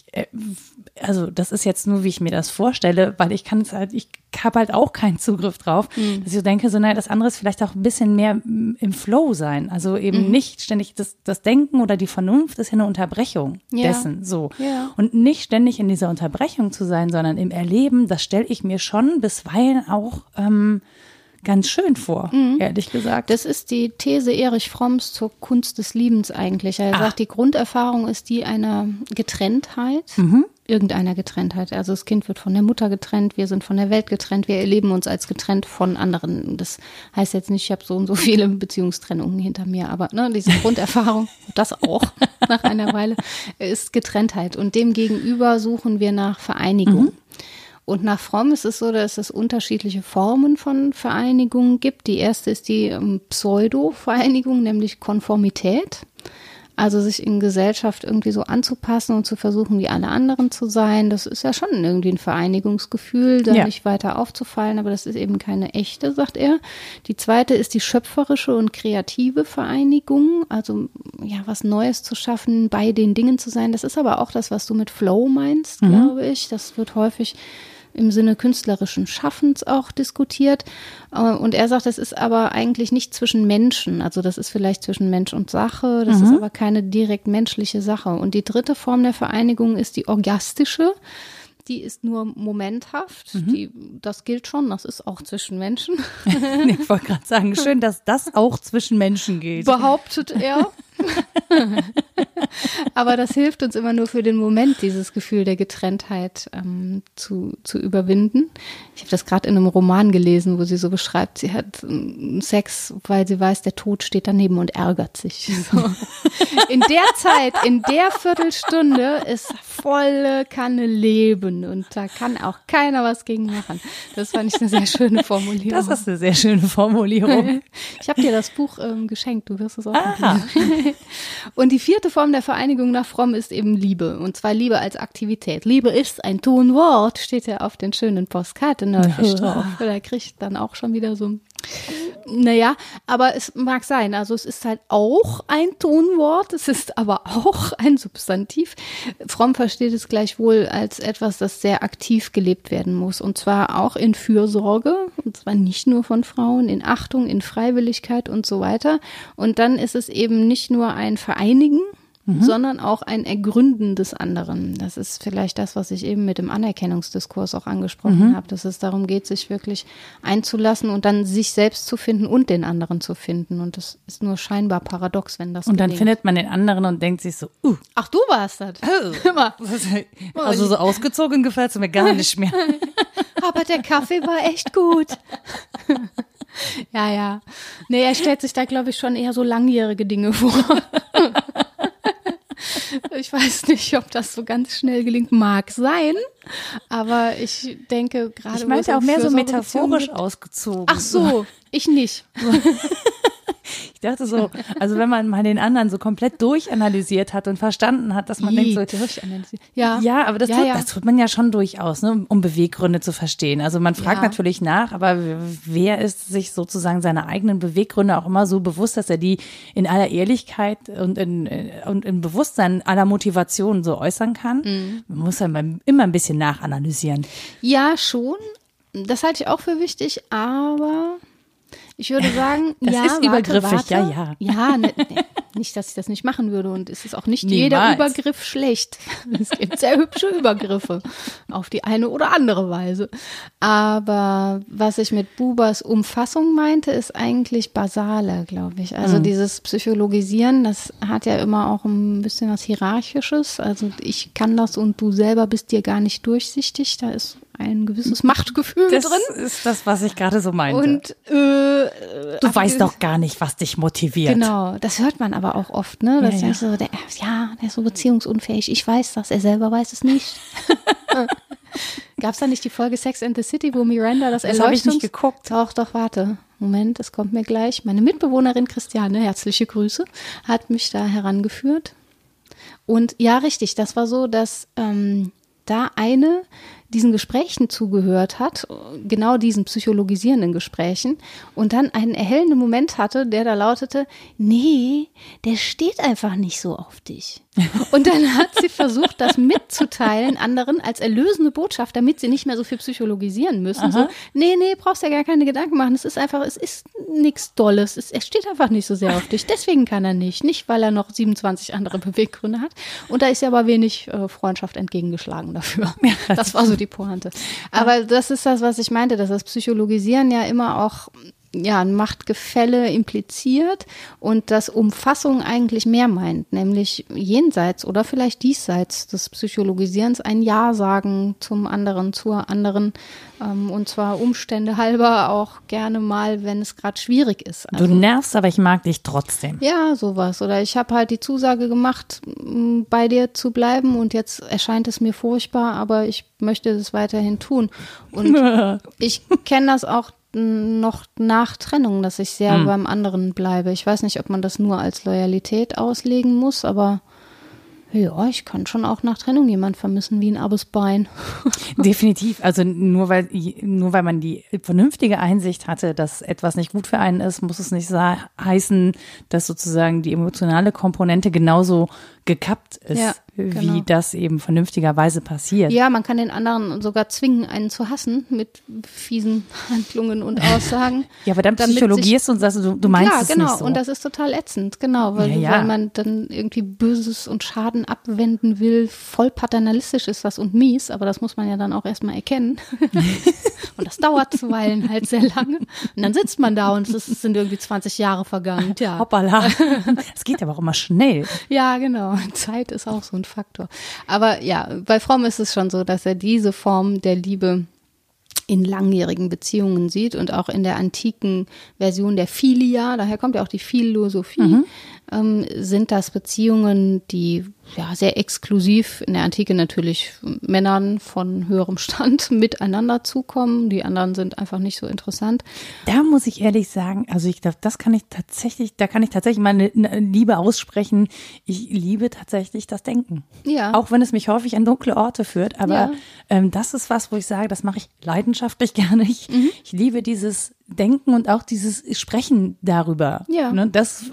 also das ist jetzt nur, wie ich mir das vorstelle, weil ich habe halt auch keinen Zugriff drauf, dass ich so denke, so naja, das andere ist vielleicht auch ein bisschen mehr im Flow sein, also eben nicht ständig das Denken oder die Vernunft ist ja eine Unterbrechung dessen, so. Ja. Und nicht ständig in dieser Unterbrechung zu sein, sondern im Erleben, das stelle ich mir schon bisweilen auch ganz schön vor, ehrlich gesagt. Das ist die These Erich Fromms zur Kunst des Liebens eigentlich. Er sagt, die Grunderfahrung ist die einer Getrenntheit, irgendeiner Getrenntheit. Also das Kind wird von der Mutter getrennt, wir sind von der Welt getrennt, wir erleben uns als getrennt von anderen. Das heißt jetzt nicht, ich habe so und so viele Beziehungstrennungen hinter mir, aber diese Grunderfahrung, das auch nach einer Weile, ist Getrenntheit. Und dem gegenüber suchen wir nach Vereinigung. Und nach Fromm ist es so, dass es unterschiedliche Formen von Vereinigungen gibt. Die erste ist die Pseudo-Vereinigung, nämlich Konformität. Also sich in Gesellschaft irgendwie so anzupassen und zu versuchen, wie alle anderen zu sein. Das ist ja schon irgendwie ein Vereinigungsgefühl, da nicht weiter aufzufallen, aber das ist eben keine echte, sagt er. Die zweite ist die schöpferische und kreative Vereinigung, also ja, was Neues zu schaffen, bei den Dingen zu sein. Das ist aber auch das, was du mit Flow meinst, glaube ich. Das wird häufig im Sinne künstlerischen Schaffens auch diskutiert. Und er sagt, das ist aber eigentlich nicht zwischen Menschen. Also das ist vielleicht zwischen Mensch und Sache, das ist aber keine direkt menschliche Sache. Und die dritte Form der Vereinigung ist die orgastische. Die ist nur momenthaft. Das gilt schon, das ist auch zwischen Menschen. Ich wollte gerade sagen, schön, dass das auch zwischen Menschen gilt. Behauptet er. Aber das hilft uns immer nur für den Moment, dieses Gefühl der Getrenntheit zu überwinden. Ich habe das gerade in einem Roman gelesen, wo sie so beschreibt, sie hat Sex, weil sie weiß, der Tod steht daneben und ärgert sich. So. In der Zeit, in der Viertelstunde ist volle Kanne Leben und da kann auch keiner was gegen machen. Das fand ich eine sehr schöne Formulierung. Das ist eine sehr schöne Formulierung. Ich habe dir das Buch geschenkt, du wirst es auch lesen. Und die vierte Form der Vereinigung nach Fromm ist eben Liebe. Und zwar Liebe als Aktivität. Liebe ist ein Tonwort, steht ja auf den schönen Postkarten drauf. Da kriegt dann auch schon wieder so, naja, aber es mag sein. Also es ist halt auch ein Tonwort, es ist aber auch ein Substantiv. Fromm versteht es gleichwohl als etwas, das sehr aktiv gelebt werden muss. Und zwar auch in Fürsorge, und zwar nicht nur von Frauen, in Achtung, in Freiwilligkeit und so weiter. Und dann ist es eben nicht nur ein Vereinigen, sondern auch ein Ergründen des anderen. Das ist vielleicht das, was ich eben mit dem Anerkennungsdiskurs auch angesprochen habe, dass es darum geht, sich wirklich einzulassen und dann sich selbst zu finden und den anderen zu finden. Und das ist nur scheinbar paradox, wenn das Und dann gelingt. findet man den anderen und denkt sich so, ach, du warst das. Oh. Also so ausgezogen gefällt es mir gar nicht mehr. Aber der Kaffee war echt gut. Ja. Nee, er stellt sich da, glaube ich, schon eher so langjährige Dinge vor. Ich weiß nicht, ob das so ganz schnell gelingt. Mag sein, aber ich denke gerade... Ich meinte auch mehr so metaphorisch ausgezogen. Ach so, ich nicht. Ich dachte so, also wenn man mal den anderen so komplett durchanalysiert hat und verstanden hat, dass man denkt so, ja, aber das tut man ja schon durchaus, ne, um Beweggründe zu verstehen. Also man fragt natürlich nach, aber wer ist sich sozusagen seiner eigenen Beweggründe auch immer so bewusst, dass er die in aller Ehrlichkeit und in Bewusstsein aller Motivationen so äußern kann? Man muss ja immer ein bisschen nachanalysieren. Ja, schon. Das halte ich auch für wichtig, aber... Ich würde sagen, das ist übergriffig, ja. Ja, nicht, dass ich das nicht machen würde und es ist auch nicht jeder Übergriff schlecht. Es gibt sehr hübsche Übergriffe auf die eine oder andere Weise. Aber was ich mit Bubers Umfassung meinte, ist eigentlich basaler, glaube ich. Also dieses Psychologisieren, das hat ja immer auch ein bisschen was Hierarchisches. Also ich kann das und du selber bist dir gar nicht durchsichtig. Da ist ein gewisses Machtgefühl drin. Das ist das, was ich gerade so meinte. Und du weißt doch gar nicht, was dich motiviert. Genau, das hört man aber auch oft, ne? Das ist so, der ist so beziehungsunfähig. Ich weiß das, er selber weiß es nicht. Gab es da nicht die Folge Sex and the City, wo Miranda das erleuchtet? Das habe ich nicht geguckt. Doch, warte. Moment, es kommt mir gleich. Meine Mitbewohnerin Christiane, herzliche Grüße, hat mich da herangeführt. Und ja, richtig, das war so, dass da eine diesen Gesprächen zugehört hat, genau diesen psychologisierenden Gesprächen und dann einen erhellenden Moment hatte, der da lautete, nee, der steht einfach nicht so auf dich. Und dann hat sie versucht, das mitzuteilen anderen als erlösende Botschaft, damit sie nicht mehr so viel psychologisieren müssen. So, nee, brauchst ja gar keine Gedanken machen. Es ist nichts Dolles. Er steht einfach nicht so sehr auf dich. Deswegen kann er nicht. Nicht, weil er noch 27 andere Beweggründe hat. Und da ist ja aber wenig Freundschaft entgegengeschlagen dafür. Ja, das war so die Pointe. Aber das ist das, was ich meinte, dass das Psychologisieren ja immer auch ein Machtgefälle impliziert und das Umfassung eigentlich mehr meint, nämlich jenseits oder vielleicht diesseits des Psychologisierens ein Ja sagen zum anderen, zur anderen und zwar Umstände halber auch gerne mal, wenn es gerade schwierig ist. Also, du nervst, aber ich mag dich trotzdem. Ja, sowas. Oder ich habe halt die Zusage gemacht, bei dir zu bleiben und jetzt erscheint es mir furchtbar, aber ich möchte es weiterhin tun. Und ich kenne das auch noch nach Trennung, dass ich sehr beim anderen bleibe. Ich weiß nicht, ob man das nur als Loyalität auslegen muss, aber ja, ich kann schon auch nach Trennung jemand vermissen wie ein abes Bein. Definitiv. Also nur weil man die vernünftige Einsicht hatte, dass etwas nicht gut für einen ist, muss es nicht heißen, dass sozusagen die emotionale Komponente genauso gekappt ist, wie das eben vernünftigerweise passiert. Ja, man kann den anderen sogar zwingen, einen zu hassen mit fiesen Handlungen und Aussagen. Ja, aber dann psychologierst du und sagst, du meinst es nicht so. Genau, und das ist total ätzend, genau, weil man dann irgendwie Böses und Schaden abwenden will, voll paternalistisch ist das und mies, aber das muss man ja dann auch erstmal erkennen. Und das dauert zuweilen halt sehr lange. Und dann sitzt man da und es sind irgendwie 20 Jahre vergangen. Ja. Hoppala. Es geht aber auch immer schnell. Ja, genau. Zeit ist auch so ein Faktor. Aber ja, bei Fromm ist es schon so, dass er diese Form der Liebe in langjährigen Beziehungen sieht und auch in der antiken Version der Philia, daher kommt ja auch die Philosophie, sind das Beziehungen, die sehr exklusiv in der Antike natürlich Männern von höherem Stand miteinander zukommen. Die anderen sind einfach nicht so interessant. Da muss ich ehrlich sagen, also ich glaube, da kann ich tatsächlich mal eine Liebe aussprechen. Ich liebe tatsächlich das Denken. Ja. Auch wenn es mich häufig an dunkle Orte führt, aber das ist was, wo ich sage, das mache ich leidenschaftlich gerne. Ich liebe dieses Denken und auch dieses Sprechen darüber. Ja. Ne,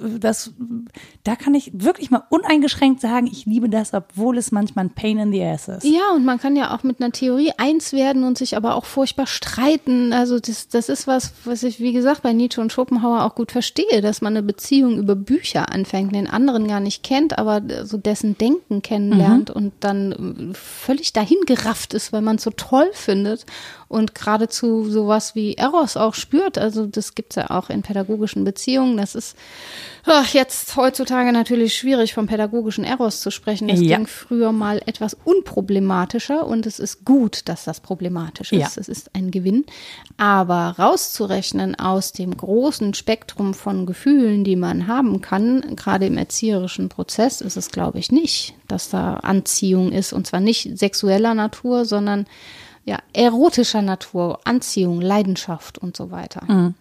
da kann ich wirklich mal uneingeschränkt sagen, ich liebe das, obwohl es manchmal ein Pain in the ass ist. Ja, und man kann ja auch mit einer Theorie eins werden und sich aber auch furchtbar streiten. Also das ist was ich, wie gesagt, bei Nietzsche und Schopenhauer auch gut verstehe, dass man eine Beziehung über Bücher anfängt, den anderen gar nicht kennt, aber so dessen Denken kennenlernt und dann völlig dahin gerafft ist, weil man es so toll findet und geradezu sowas wie Eros auch spürt führt. Also das gibt's ja auch in pädagogischen Beziehungen. Das ist jetzt heutzutage natürlich schwierig, vom pädagogischen Eros zu sprechen. Das ging früher mal etwas unproblematischer und es ist gut, dass das problematisch ist. Ja. Es ist ein Gewinn. Aber rauszurechnen aus dem großen Spektrum von Gefühlen, die man haben kann, gerade im erzieherischen Prozess, ist es, glaube ich, nicht, dass da Anziehung ist. Und zwar nicht sexueller Natur, sondern erotischer Natur, Anziehung, Leidenschaft und so weiter. Mhm.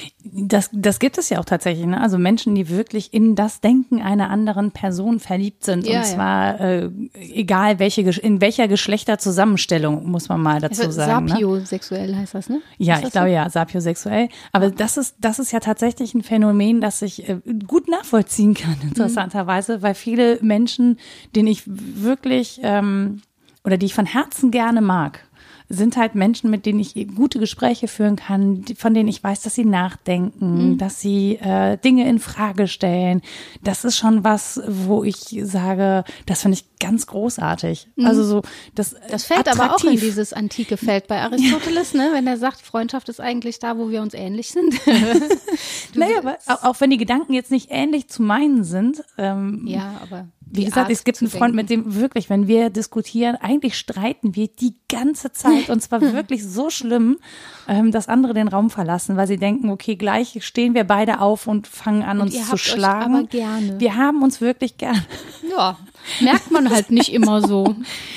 Das gibt es ja auch tatsächlich, ne? Also Menschen, die wirklich in das Denken einer anderen Person verliebt sind. Und zwar egal in welcher Geschlechterzusammenstellung, muss man mal dazu sagen. Sapiosexuell heißt das, ne? Ja, ich glaube sapiosexuell. Aber das ist ja tatsächlich ein Phänomen, das ich gut nachvollziehen kann, interessanterweise, weil viele Menschen, denen ich wirklich oder die ich von Herzen gerne mag, sind halt Menschen, mit denen ich gute Gespräche führen kann, von denen ich weiß, dass sie nachdenken, dass sie Dinge in Frage stellen. Das ist schon was, wo ich sage, das finde ich ganz großartig. Also so das fällt attraktiv. Aber auch in dieses antike Feld bei Aristoteles, ne? Wenn er sagt, Freundschaft ist eigentlich da, wo wir uns ähnlich sind. Naja, aber auch wenn die Gedanken jetzt nicht ähnlich zu meinen sind. Aber wie gesagt, es gibt einen Freund, mit dem wirklich, wenn wir diskutieren, eigentlich streiten wir die ganze Zeit und zwar wirklich so schlimm, dass andere den Raum verlassen, weil sie denken, okay, gleich stehen wir beide auf und fangen an, uns zu schlagen. Euch aber gerne. Wir haben uns wirklich gern. Ja, merkt man halt nicht immer so.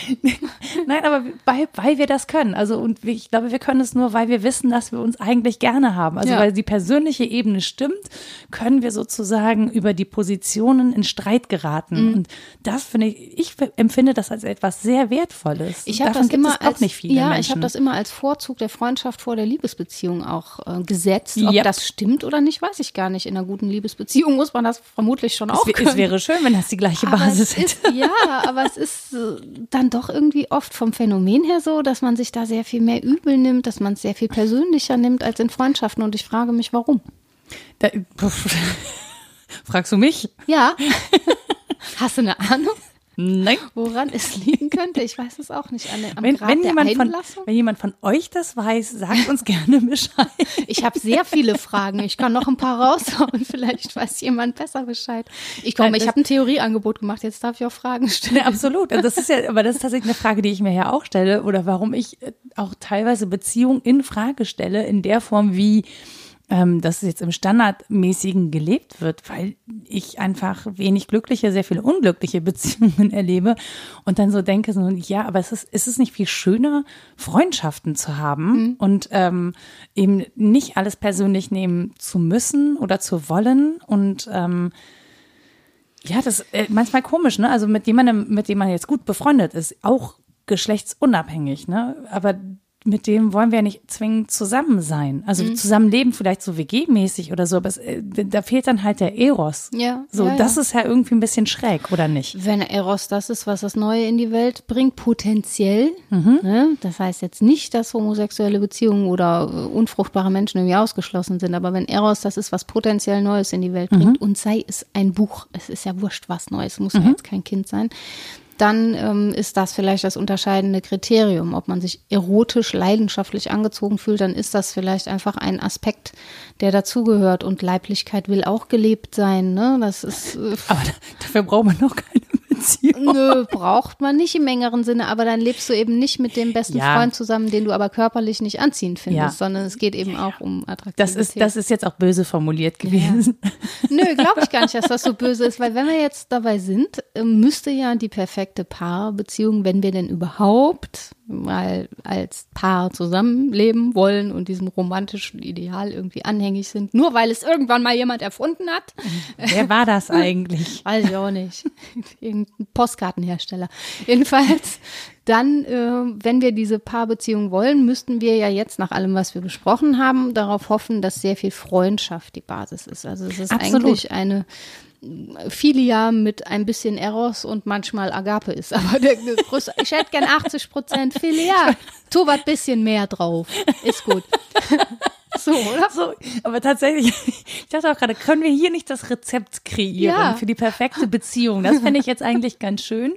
Nein, aber weil wir das können. Also und ich glaube, wir können es nur, weil wir wissen, dass wir uns eigentlich gerne haben. Also weil die persönliche Ebene stimmt, können wir sozusagen über die Positionen in Streit geraten. Und das finde ich empfinde das als etwas sehr Wertvolles. Ich habe das immer auch nicht viele Menschen. Ich habe das immer als Vorzug der Freundschaft vor der Liebesbeziehung auch gesetzt. Ob das stimmt oder nicht, weiß ich gar nicht. In einer guten Liebesbeziehung muss man das vermutlich schon auch können. Es wäre schön, wenn das die gleiche Basis hätte. Aber es ist dann doch irgendwie oft vom Phänomen her so, dass man sich da sehr viel mehr übel nimmt, dass man es sehr viel persönlicher nimmt als in Freundschaften. Und ich frage mich, warum. Fragst du mich? Ja. Hast du eine Ahnung? Nein. Woran es liegen könnte? Ich weiß es auch nicht. Wenn jemand von euch das weiß, sagt uns gerne Bescheid. Ich habe sehr viele Fragen. Ich kann noch ein paar raushauen. Vielleicht weiß jemand besser Bescheid. Ich habe ein Theorieangebot gemacht. Jetzt darf ich auch Fragen stellen. Ja, absolut. Aber das ist tatsächlich eine Frage, die ich mir ja auch stelle. Oder warum ich auch teilweise Beziehungen in Frage stelle, in der Form, wie dass es jetzt im Standardmäßigen gelebt wird, weil ich einfach wenig glückliche, sehr viele unglückliche Beziehungen erlebe und dann so denke, aber ist es nicht viel schöner, Freundschaften zu haben und eben nicht alles persönlich nehmen zu müssen oder zu wollen und das ist manchmal komisch, ne? Also mit jemandem, mit dem man jetzt gut befreundet ist, auch geschlechtsunabhängig, ne? Aber mit dem wollen wir ja nicht zwingend zusammen sein. Also zusammenleben vielleicht so WG-mäßig oder so, aber da fehlt dann halt der Eros. Ja. Das ist ja irgendwie ein bisschen schräg, oder nicht? Wenn Eros das ist, was das Neue in die Welt bringt, potenziell. Ne? Das heißt jetzt nicht, dass homosexuelle Beziehungen oder unfruchtbare Menschen irgendwie ausgeschlossen sind, aber wenn Eros das ist, was potenziell Neues in die Welt bringt und sei es ein Buch, es ist ja wurscht was Neues, muss ja jetzt kein Kind sein, dann ist das vielleicht das unterscheidende Kriterium. Ob man sich erotisch, leidenschaftlich angezogen fühlt, dann ist das vielleicht einfach ein Aspekt, der dazugehört. Und Leiblichkeit will auch gelebt sein, ne? Das ist. Aber dafür braucht man noch keine Beziehung. Nö, braucht man nicht im engeren Sinne, aber dann lebst du eben nicht mit dem besten Freund zusammen, den du aber körperlich nicht anziehend findest, sondern es geht eben auch um Attraktivität. Das ist jetzt auch böse formuliert gewesen. Ja. Nö, glaube ich gar nicht, dass das so böse ist, weil wenn wir jetzt dabei sind, müsste ja die perfekte Paarbeziehung, wenn wir denn überhaupt mal als Paar zusammenleben wollen und diesem romantischen Ideal irgendwie anhängig sind, nur weil es irgendwann mal jemand erfunden hat. Wer war das eigentlich? Weiß ich auch nicht. Irgendein Postkartenhersteller. Jedenfalls, dann, wenn wir diese Paarbeziehung wollen, müssten wir ja jetzt nach allem, was wir besprochen haben, darauf hoffen, dass sehr viel Freundschaft die Basis ist. Also es ist eigentlich eine Philia mit ein bisschen Eros und manchmal Agape ist. Aber ich hätte gern 80% Philia. Tu was bisschen mehr drauf. Ist gut. So, oder? So, aber tatsächlich, ich dachte auch gerade, können wir hier nicht das Rezept kreieren für die perfekte Beziehung? Das fände ich jetzt eigentlich ganz schön.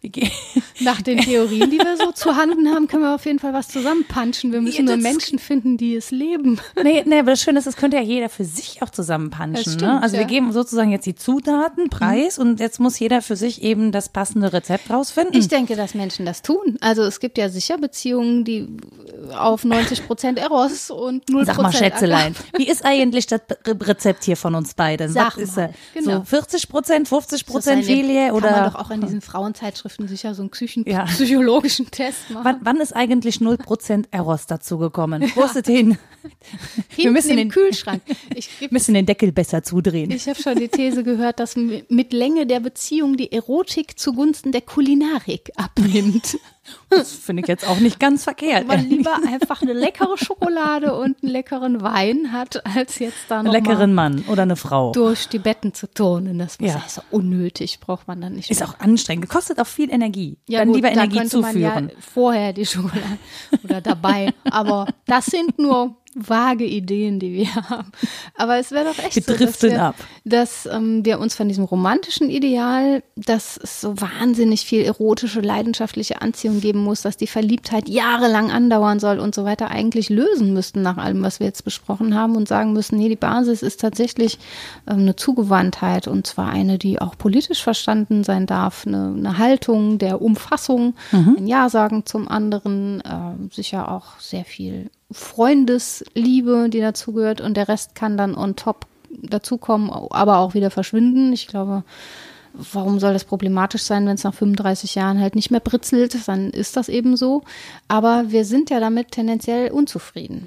Nach den Theorien, die wir so zu Handen haben, können wir auf jeden Fall was zusammenpanschen. Wir müssen nur Menschen finden, die es leben. Nee, aber das Schöne ist, das könnte ja jeder für sich auch zusammenpanschen. Stimmt, ne? Also wir geben sozusagen jetzt die Zutaten, Preis und jetzt muss jeder für sich eben das passende Rezept rausfinden. Ich denke, dass Menschen das tun. Also es gibt ja sicher Beziehungen, die auf 90% Eros und 0% Sag mal, Schätzelein, wie ist eigentlich das Rezept hier von uns beiden? Sag Was ist mal, genau. So 40%, 50% Filie oder? Kann man doch auch in diesen Frauenzeitschriften sicher so einen psychologischen Test machen. Wann ist eigentlich 0% Eros dazugekommen? Wo ist es hin? Wir müssen den Kühlschrank. Müssen den Deckel besser zudrehen. Ich habe schon die These gehört, dass mit Länge der Beziehung die Erotik zugunsten der Kulinarik abnimmt. Das finde ich jetzt auch nicht ganz verkehrt. Man lieber einfach eine leckere Schokolade und einen leckeren Wein hat, als jetzt da noch einen leckeren Mann oder eine Frau durch die Betten zu turnen. Das ist unnötig, braucht man dann nicht. Ist auch anstrengend, kostet auch viel Energie. Ja, dann gut, lieber Energie könnte zuführen. Man ja vorher die Schokolade oder dabei. Aber das sind nur vage Ideen, die wir haben. Aber es wäre doch echt so, dass wir uns von diesem romantischen Ideal, dass es so wahnsinnig viel erotische, leidenschaftliche Anziehung geben muss, dass die Verliebtheit jahrelang andauern soll und so weiter, eigentlich lösen müssten nach allem, was wir jetzt besprochen haben und sagen müssen, nee, die Basis ist tatsächlich eine Zugewandtheit und zwar eine, die auch politisch verstanden sein darf, eine Haltung der Umfassung, ein Ja sagen zum anderen, sicher auch sehr viel Freundesliebe, die dazugehört und der Rest kann dann on top dazukommen, aber auch wieder verschwinden. Ich glaube, warum soll das problematisch sein, wenn es nach 35 Jahren halt nicht mehr britzelt, dann ist das eben so. Aber wir sind ja damit tendenziell unzufrieden.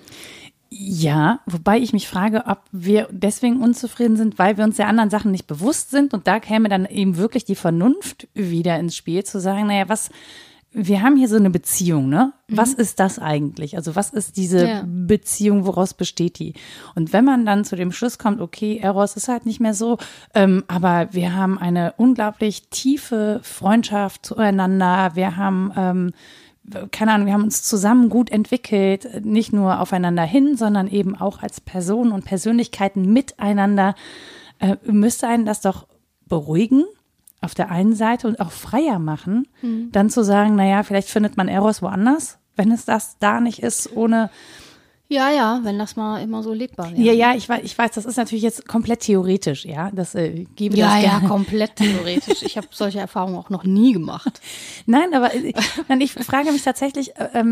Ja, wobei ich mich frage, ob wir deswegen unzufrieden sind, weil wir uns der anderen Sachen nicht bewusst sind und da käme dann eben wirklich die Vernunft wieder ins Spiel, zu sagen, naja, wir haben hier so eine Beziehung, ne? Was ist das eigentlich? Also was ist diese Beziehung, woraus besteht die? Und wenn man dann zu dem Schluss kommt, okay, Eros ist halt nicht mehr so, aber wir haben eine unglaublich tiefe Freundschaft zueinander, wir haben, keine Ahnung, wir haben uns zusammen gut entwickelt, nicht nur aufeinander hin, sondern eben auch als Personen und Persönlichkeiten miteinander, müsste einen das doch beruhigen. Auf der einen Seite und auch freier machen, dann zu sagen, naja, vielleicht findet man Eros woanders, wenn es das da nicht ist, ohne. Ja, wenn das mal immer so lebbar wäre. Ja, ich weiß, das ist natürlich jetzt komplett theoretisch, ja, das gebe ich gerne. Ja, komplett theoretisch. Ich habe solche Erfahrungen auch noch nie gemacht. Nein, aber ich frage mich tatsächlich,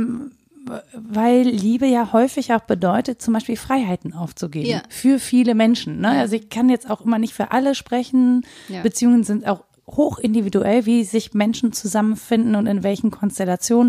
weil Liebe ja häufig auch bedeutet, zum Beispiel Freiheiten aufzugeben für viele Menschen. Ne? Also ich kann jetzt auch immer nicht für alle sprechen. Beziehungen sind auch hoch individuell, wie sich Menschen zusammenfinden und in welchen Konstellationen.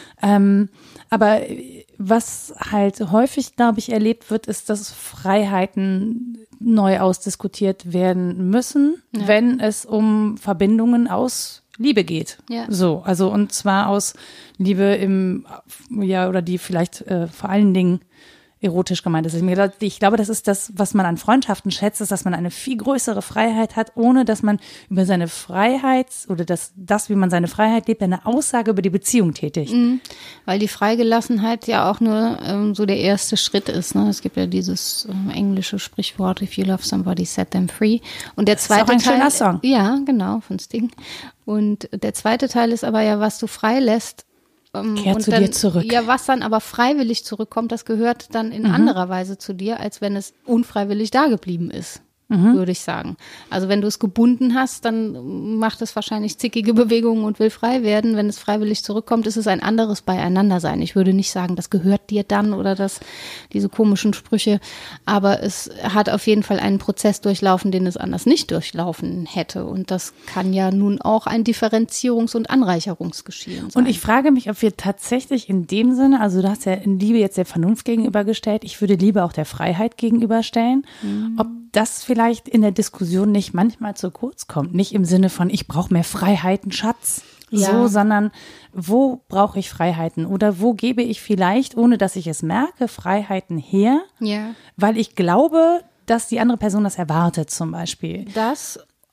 Aber was halt häufig, glaube ich, erlebt wird, ist, dass Freiheiten neu ausdiskutiert werden müssen, wenn es um Verbindungen aus Liebe geht. Ja. So, also und zwar aus Liebe oder die vielleicht vor allen Dingen erotisch gemeint ist. Ich glaube, das ist das, was man an Freundschaften schätzt, ist, dass man eine viel größere Freiheit hat, ohne dass man über seine Freiheit oder das, wie man seine Freiheit lebt, eine Aussage über die Beziehung tätigt. Weil die Freigelassenheit ja auch nur so der erste Schritt ist. Ne? Es gibt ja dieses englische Sprichwort, if you love somebody, set them free. Und der zweite das ist auch ein schöner Song. Ja, genau, von Sting. Und der zweite Teil ist aber ja, was du freilässt, kehrt zu dir zurück. Ja, was dann aber freiwillig zurückkommt, das gehört dann in anderer Weise zu dir, als wenn es unfreiwillig da geblieben ist, würde ich sagen. Also wenn du es gebunden hast, dann macht es wahrscheinlich zickige Bewegungen und will frei werden. Wenn es freiwillig zurückkommt, ist es ein anderes Beieinandersein. Ich würde nicht sagen, das gehört dir dann oder diese komischen Sprüche, aber es hat auf jeden Fall einen Prozess durchlaufen, den es anders nicht durchlaufen hätte. Und das kann ja nun auch ein Differenzierungs- und Anreicherungsgeschehen sein. Und ich frage mich, ob wir tatsächlich in dem Sinne, also du hast ja in Liebe jetzt der Vernunft gegenübergestellt, ich würde Liebe auch der Freiheit gegenüberstellen, ob das vielleicht in der Diskussion nicht manchmal zu kurz kommt. Nicht im Sinne von, ich brauche mehr Freiheiten, Schatz, sondern wo brauche ich Freiheiten oder wo gebe ich vielleicht, ohne dass ich es merke, Freiheiten her, weil ich glaube, dass die andere Person das erwartet zum Beispiel. Das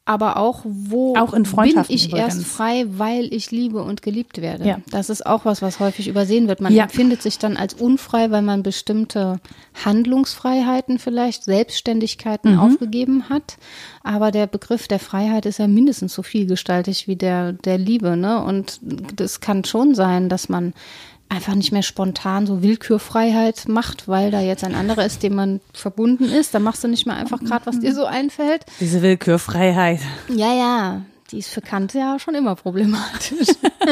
aber auch, wo auch in bin ich übrigens. erst frei, weil ich liebe und geliebt werde. Ja. Das ist auch was häufig übersehen wird. Man empfindet sich dann als unfrei, weil man bestimmte Handlungsfreiheiten vielleicht, Selbstständigkeiten aufgegeben hat. Aber der Begriff der Freiheit ist ja mindestens so vielgestaltig wie der Liebe, ne? Und das kann schon sein, dass man einfach nicht mehr spontan so Willkürfreiheit macht, weil da jetzt ein anderer ist, dem man verbunden ist. Da machst du nicht mehr einfach gerade, was dir so einfällt. Diese Willkürfreiheit. Ja. Die ist für Kant ja schon immer problematisch.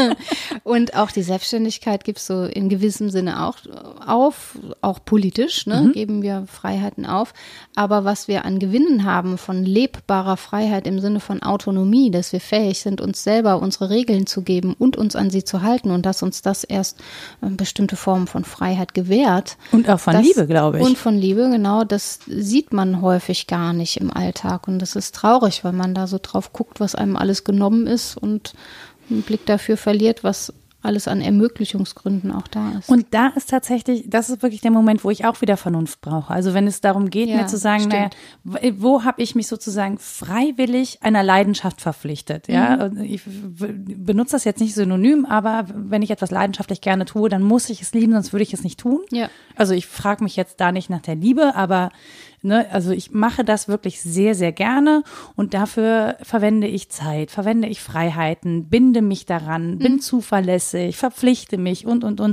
Und auch die Selbstständigkeit gibst du in gewissem Sinne auch auf, auch politisch, ne, geben wir Freiheiten auf. Aber was wir an Gewinnen haben von lebbarer Freiheit im Sinne von Autonomie, dass wir fähig sind, uns selber unsere Regeln zu geben und uns an sie zu halten und dass uns das erst bestimmte Formen von Freiheit gewährt. Und auch von Liebe, glaube ich. Und von Liebe, genau. Das sieht man häufig gar nicht im Alltag. Und das ist traurig, weil man da so drauf guckt, was einem alles genommen ist und einen Blick dafür verliert, was alles an Ermöglichungsgründen auch da ist. Und da ist tatsächlich, das ist wirklich der Moment, wo ich auch wieder Vernunft brauche. Also wenn es darum geht, mir zu sagen, naja, wo habe ich mich sozusagen freiwillig einer Leidenschaft verpflichtet? Ja, ich benutze das jetzt nicht synonym, aber wenn ich etwas leidenschaftlich gerne tue, dann muss ich es lieben, sonst würde ich es nicht tun. Ja. Also ich frage mich jetzt da nicht nach der Liebe, aber also ich mache das wirklich sehr, sehr gerne und dafür verwende ich Zeit, verwende ich Freiheiten, binde mich daran, bin zuverlässig, verpflichte mich und. Und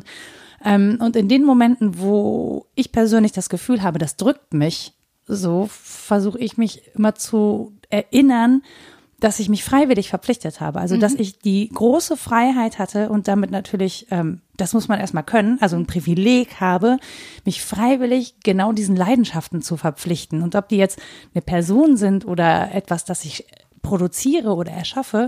in den Momenten, wo ich persönlich das Gefühl habe, das drückt mich, so versuche ich mich immer zu erinnern, dass ich mich freiwillig verpflichtet habe. Also, dass ich die große Freiheit hatte und damit natürlich, das muss man erstmal können, also ein Privileg habe, mich freiwillig genau diesen Leidenschaften zu verpflichten. Und ob die jetzt eine Person sind oder etwas, das ich produziere oder erschaffe,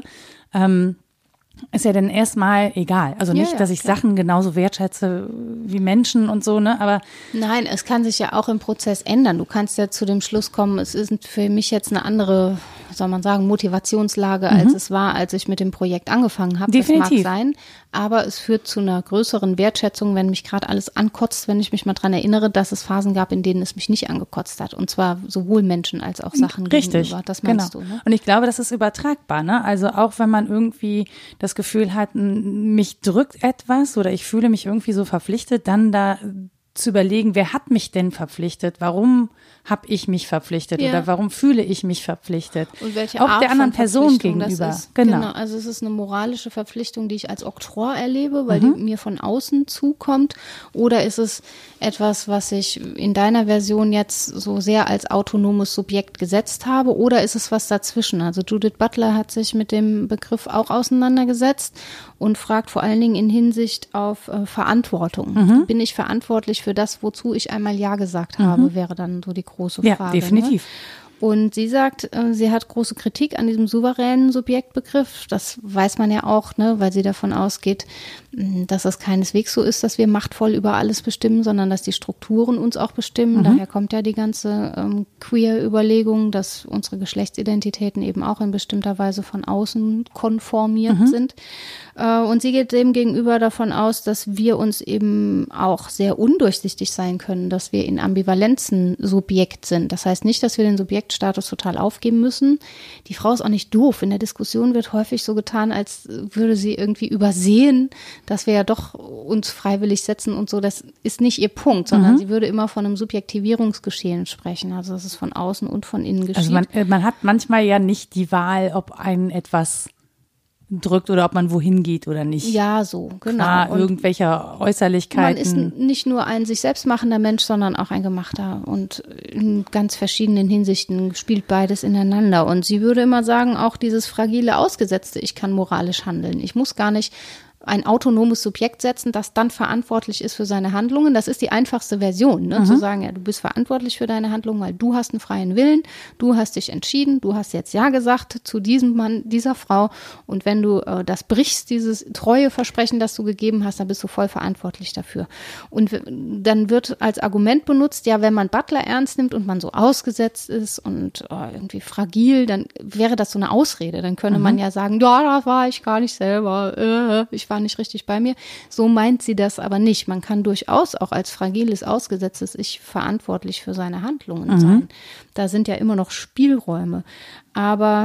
ist ja dann erstmal egal. Also nicht, dass ich Sachen genauso wertschätze wie Menschen und so, ne, aber. Nein, es kann sich ja auch im Prozess ändern. Du kannst ja zu dem Schluss kommen, es ist für mich jetzt eine andere, soll man sagen, Motivationslage, als es war, als ich mit dem Projekt angefangen habe. Definitiv. Das mag sein, aber es führt zu einer größeren Wertschätzung, wenn mich gerade alles ankotzt, wenn ich mich mal dran erinnere, dass es Phasen gab, in denen es mich nicht angekotzt hat. Und zwar sowohl Menschen als auch Sachen gegenüber. Das meinst du, ne? Und ich glaube, das ist übertragbar, ne? Also auch wenn man irgendwie das Gefühl hat, mich drückt etwas oder ich fühle mich irgendwie so verpflichtet, dann da zu überlegen, wer hat mich denn verpflichtet? Warum habe ich mich verpflichtet oder warum fühle ich mich verpflichtet? Und welche auch Art der anderen von Person gegenüber. Das ist. Genau, also es ist eine moralische Verpflichtung, die ich als Oktroi erlebe, weil die mir von außen zukommt. Oder ist es etwas, was ich in deiner Version jetzt so sehr als autonomes Subjekt gesetzt habe? Oder ist es was dazwischen? Also Judith Butler hat sich mit dem Begriff auch auseinandergesetzt und fragt vor allen Dingen in Hinsicht auf Verantwortung. Bin ich verantwortlich für das, wozu ich einmal Ja gesagt habe, wäre dann so die große Frage. Ja, definitiv. Ne? Und sie sagt, sie hat große Kritik an diesem souveränen Subjektbegriff. Das weiß man ja auch, ne, weil sie davon ausgeht, dass es keineswegs so ist, dass wir machtvoll über alles bestimmen, sondern dass die Strukturen uns auch bestimmen. Daher kommt ja die ganze Queer-Überlegung, dass unsere Geschlechtsidentitäten eben auch in bestimmter Weise von außen konformiert sind. Und sie geht dem gegenüber davon aus, dass wir uns eben auch sehr undurchsichtig sein können, dass wir in Ambivalenzen Subjekt sind. Das heißt nicht, dass wir den Subjektstatus total aufgeben müssen. Die Frau ist auch nicht doof. In der Diskussion wird häufig so getan, als würde sie irgendwie übersehen, dass wir ja doch uns freiwillig setzen und so. Das ist nicht ihr Punkt, sondern sie würde immer von einem Subjektivierungsgeschehen sprechen. Also dass es von außen und von innen geschieht. Also man hat manchmal ja nicht die Wahl, ob einen etwas drückt oder ob man wohin geht oder nicht. Ja, so, genau. Klar, irgendwelcher Äußerlichkeiten. Man ist nicht nur ein sich selbst machender Mensch, sondern auch ein gemachter und in ganz verschiedenen Hinsichten spielt beides ineinander. Und sie würde immer sagen, auch dieses fragile Ausgesetzte, ich kann moralisch handeln. Ich muss gar nicht ein autonomes Subjekt setzen, das dann verantwortlich ist für seine Handlungen. Das ist die einfachste Version, ne? Zu sagen, ja, du bist verantwortlich für deine Handlungen, weil du hast einen freien Willen, du hast dich entschieden, du hast jetzt Ja gesagt zu diesem Mann, dieser Frau und wenn du das brichst, dieses treue Versprechen, das du gegeben hast, dann bist du voll verantwortlich dafür. Und dann wird als Argument benutzt, ja, wenn man Butler ernst nimmt und man so ausgesetzt ist und irgendwie fragil, dann wäre das so eine Ausrede. Dann könne man ja sagen, ja, das war ich gar nicht selber, ich war nicht richtig bei mir. So meint sie das aber nicht. Man kann durchaus auch als fragiles, ausgesetztes Ich verantwortlich für seine Handlungen sein. Da sind ja immer noch Spielräume. Aber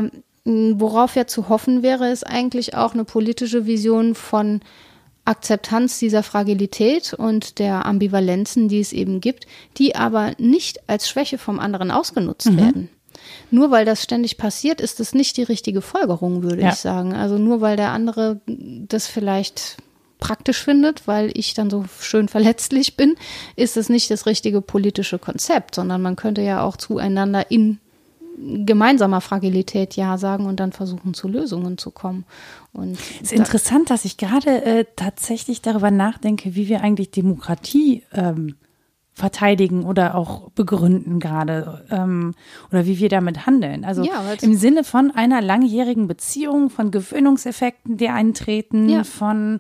worauf ja zu hoffen wäre, ist eigentlich auch eine politische Vision von Akzeptanz dieser Fragilität und der Ambivalenzen, die es eben gibt, die aber nicht als Schwäche vom anderen ausgenutzt werden. Nur weil das ständig passiert, ist es nicht die richtige Folgerung, würde ich sagen. Also nur weil der andere das vielleicht praktisch findet, weil ich dann so schön verletzlich bin, ist es nicht das richtige politische Konzept, sondern man könnte ja auch zueinander in gemeinsamer Fragilität Ja sagen und dann versuchen, zu Lösungen zu kommen. Und es ist interessant, dass ich gerade tatsächlich darüber nachdenke, wie wir eigentlich Demokratie verteidigen oder auch begründen gerade oder wie wir damit handeln. Also im Sinne von einer langjährigen Beziehung, von Gewöhnungseffekten, die eintreten, von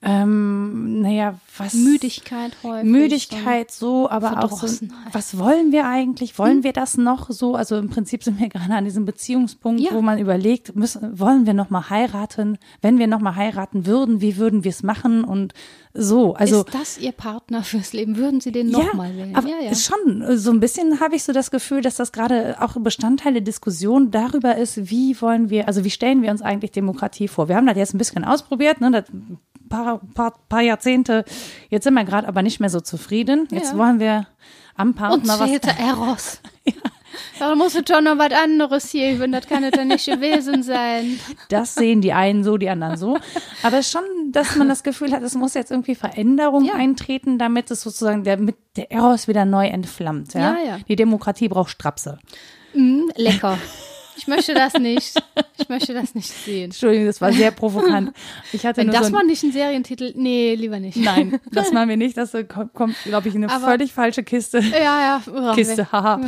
Müdigkeit häufig. Müdigkeit so, aber auch so, was wollen wir eigentlich? Wollen wir das noch so? Also im Prinzip sind wir gerade an diesem Beziehungspunkt, wo man überlegt, wollen wir noch mal heiraten? Wenn wir noch mal heiraten würden, wie würden wir es machen? Und so. Also, ist das Ihr Partner fürs Leben? Würden Sie den noch mal wählen? Aber schon, so ein bisschen habe ich so das Gefühl, dass das gerade auch Bestandteil der Diskussion darüber ist, wie stellen wir uns eigentlich Demokratie vor? Wir haben das jetzt ein bisschen ausprobiert, ne, das paar Jahrzehnte. Jetzt sind wir gerade aber nicht mehr so zufrieden. Jetzt wollen wir am Partner was. Eros. Da muss es schon noch was anderes hier, wenn das kann es ja nicht gewesen sein. Das sehen die einen so, die anderen so. Aber schon, dass man das Gefühl hat, es muss jetzt irgendwie Veränderung eintreten, damit es sozusagen der Eros wieder neu entflammt. Ja? Die Demokratie braucht Strapse. Lecker. Ich möchte das nicht. Ich möchte das nicht sehen. Entschuldigung, das war sehr provokant. Wenn das mal nicht ein Serientitel, nee, lieber nicht. Nein, das machen wir nicht. Das kommt, glaube ich, in eine völlig falsche Kiste. Ja. Kiste, haha.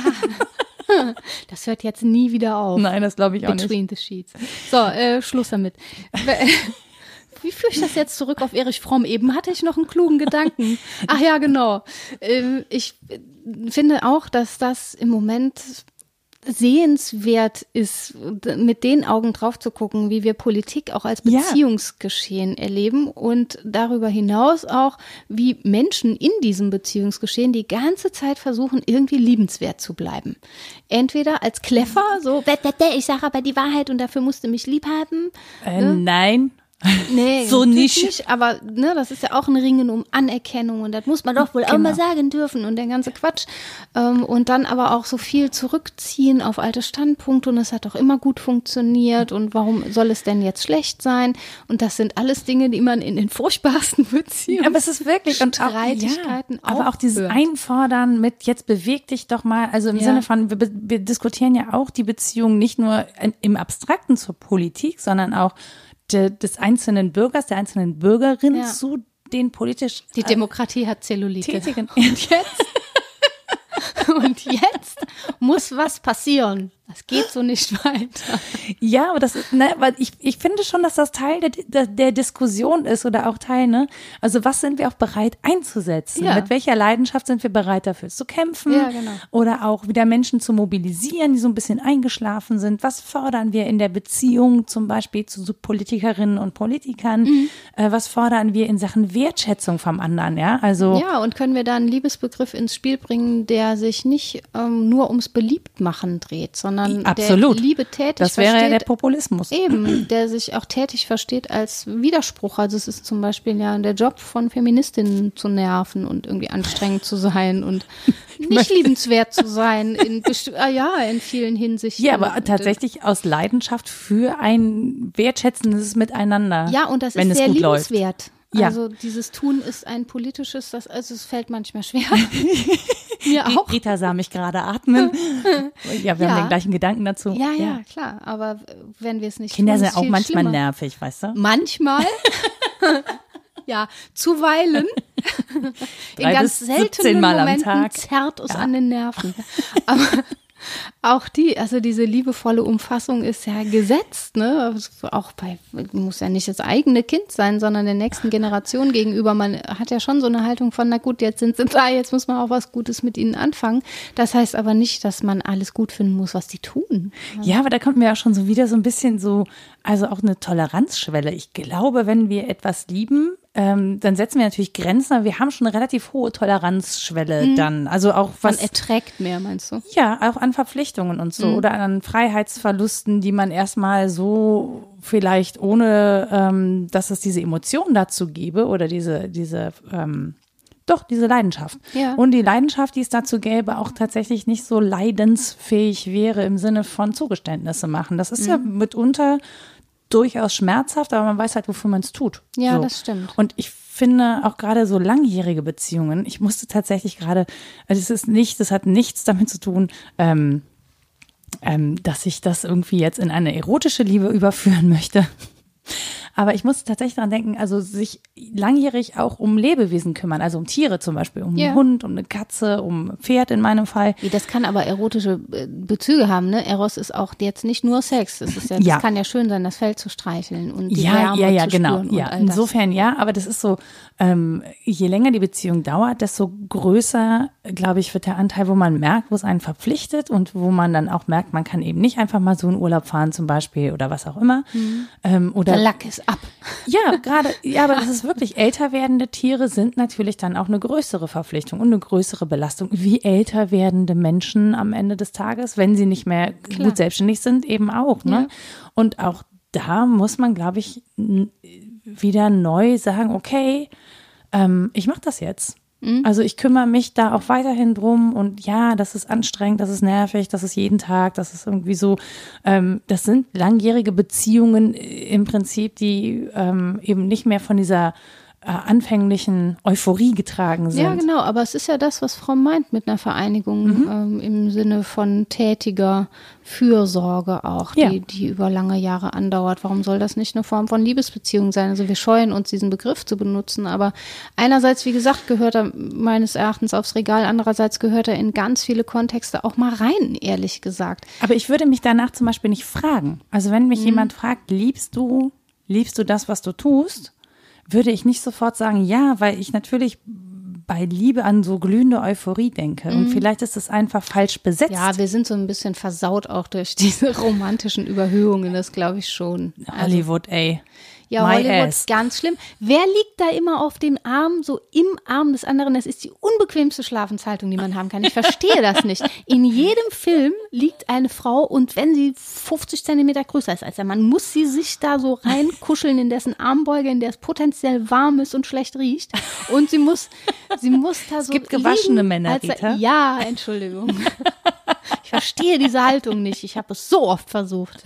Das hört jetzt nie wieder auf. Nein, das glaube ich auch nicht. Between the Sheets. So, Schluss damit. Wie führe ich das jetzt zurück auf Erich Fromm? Eben hatte ich noch einen klugen Gedanken. Ach ja, genau. Ich finde auch, dass das im Moment sehenswert ist, mit den Augen drauf zu gucken, wie wir Politik auch als Beziehungsgeschehen erleben und darüber hinaus auch, wie Menschen in diesem Beziehungsgeschehen die ganze Zeit versuchen, irgendwie liebenswert zu bleiben. Entweder als Kleffer, so, ich sage aber die Wahrheit und dafür musst du mich lieb haben. Nein. Nee, so nicht. Aber das ist ja auch ein Ringen um Anerkennung und das muss man doch wohl auch mal sagen dürfen und der ganze Quatsch. Und dann aber auch so viel zurückziehen auf alte Standpunkte und es hat doch immer gut funktioniert und warum soll es denn jetzt schlecht sein? Und das sind alles Dinge, die man in den furchtbarsten Beziehungen, aber es ist wirklich Streitigkeiten aber auch dieses Einfordern mit jetzt beweg dich doch mal, also im Sinne von, wir diskutieren ja auch die Beziehung nicht nur im Abstrakten zur Politik, sondern auch des einzelnen Bürgers, der einzelnen Bürgerin zu den politisch Die Demokratie hat Zellulite. Tätigen. Und jetzt muss was passieren. Das geht so nicht weiter. Ja, aber weil ich finde schon, dass das Teil der Diskussion ist oder auch Teil, ne? Also was sind wir auch bereit einzusetzen? Mit welcher Leidenschaft sind wir bereit dafür zu kämpfen? Ja, genau. Oder auch wieder Menschen zu mobilisieren, die so ein bisschen eingeschlafen sind. Was fordern wir in der Beziehung zum Beispiel zu so Politikerinnen und Politikern? Was fordern wir in Sachen Wertschätzung vom anderen? Ja, also. Ja, und können wir da einen Liebesbegriff ins Spiel bringen, der sich nicht nur ums Beliebtmachen dreht, sondern absolut. Der Liebe tätig das wäre versteht, ja der Populismus. Eben, der sich auch tätig versteht als Widerspruch. Also es ist zum Beispiel ja der Job von Feministinnen zu nerven und irgendwie anstrengend zu sein und nicht liebenswert zu sein in vielen Hinsichten. Ja, aber tatsächlich aus Leidenschaft für ein wertschätzendes Miteinander. Ja, und das ist sehr liebenswert. Ja. Also dieses Tun ist ein politisches, es fällt manchmal schwer. Mir auch. Rita sah mich gerade atmen. Ja, wir haben den gleichen Gedanken dazu. Ja, klar. Aber wenn wir es nicht Kinder tun, sind auch manchmal nervig, weißt du? Manchmal. Ja, zuweilen. In ganz seltenen Momenten zerrt es an den Nerven. Aber auch diese liebevolle Umfassung ist ja gesetzt, ne? Auch muss ja nicht das eigene Kind sein, sondern der nächsten Generation gegenüber. Man hat ja schon so eine Haltung von, na gut, jetzt sind sie da, jetzt muss man auch was Gutes mit ihnen anfangen. Das heißt aber nicht, dass man alles gut finden muss, was die tun. Ja, aber da kommt mir auch schon so wieder so ein bisschen so, also auch eine Toleranzschwelle. Ich glaube, wenn wir etwas lieben, dann setzen wir natürlich Grenzen, aber wir haben schon eine relativ hohe Toleranzschwelle dann. Also auch was. Man erträgt mehr, meinst du? Ja, auch an Verpflichtungen und so oder an Freiheitsverlusten, die man erstmal so vielleicht ohne, dass es diese Emotion dazu gäbe oder diese Leidenschaft. Ja. Und die Leidenschaft, die es dazu gäbe, auch tatsächlich nicht so leidensfähig wäre im Sinne von Zugeständnisse machen. Das ist ja mitunter durchaus schmerzhaft, aber man weiß halt, wofür man es tut. Ja, so. das stimmt. Und ich finde auch gerade so langjährige Beziehungen, ich musste tatsächlich gerade, also das hat nichts damit zu tun, dass ich das irgendwie jetzt in eine erotische Liebe überführen möchte. Aber ich musste tatsächlich daran denken, also sich langjährig auch um Lebewesen kümmern, also um Tiere zum Beispiel, um einen Hund, um eine Katze, um ein Pferd in meinem Fall. Das kann aber erotische Bezüge haben, ne? Eros ist auch jetzt nicht nur Sex. Das kann ja schön sein, das Fell zu streicheln und die Wärme zu genau. spüren und all das. Insofern ja, aber das ist so, je länger die Beziehung dauert, desto größer, glaube ich, wird der Anteil, wo man merkt, wo es einen verpflichtet und wo man dann auch merkt, man kann eben nicht einfach mal so in Urlaub fahren zum Beispiel oder was auch immer. Oder der Lack ist ab. Ja, aber das ist wirklich, älter werdende Tiere sind natürlich dann auch eine größere Verpflichtung und eine größere Belastung, wie älter werdende Menschen am Ende des Tages, wenn sie nicht mehr gut selbstständig sind, eben auch. Ne? Ja. Und auch da muss man, glaube ich, wieder neu sagen, okay, ich mache das jetzt. Also ich kümmere mich da auch weiterhin drum und ja, das ist anstrengend, das ist nervig, das ist jeden Tag, das ist irgendwie so, das sind langjährige Beziehungen im Prinzip, die eben nicht mehr von dieser anfänglichen Euphorie getragen sind. Ja, genau, aber es ist ja das, was Frau meint mit einer Vereinigung im Sinne von tätiger Fürsorge auch, die über lange Jahre andauert. Warum soll das nicht eine Form von Liebesbeziehung sein? Also wir scheuen uns, diesen Begriff zu benutzen, aber einerseits, wie gesagt, gehört er meines Erachtens aufs Regal, andererseits gehört er in ganz viele Kontexte auch mal rein, ehrlich gesagt. Aber ich würde mich danach zum Beispiel nicht fragen. Also wenn mich jemand fragt, liebst du das, was du tust? Würde ich nicht sofort sagen, ja, weil ich natürlich bei Liebe an so glühende Euphorie denke. Und vielleicht ist es einfach falsch besetzt. Ja, wir sind so ein bisschen versaut auch durch diese romantischen Überhöhungen, das glaube ich schon. Hollywood, ey. Ja, My Hollywood, ass. ganz schlimm. Wer liegt da immer auf dem Arm, so im Arm des anderen? Das ist die unbequemste Schlafenshaltung, die man haben kann. Ich verstehe das nicht. In jedem Film liegt eine Frau und wenn sie 50 Zentimeter größer ist als der Mann, muss sie sich da so reinkuscheln in dessen Armbeuge, in der es potenziell warm ist und schlecht riecht. Und sie muss da so Es gibt gewaschene liegen, Männer, Rita. Ja, Entschuldigung. Ich verstehe diese Haltung nicht. Ich habe es so oft versucht.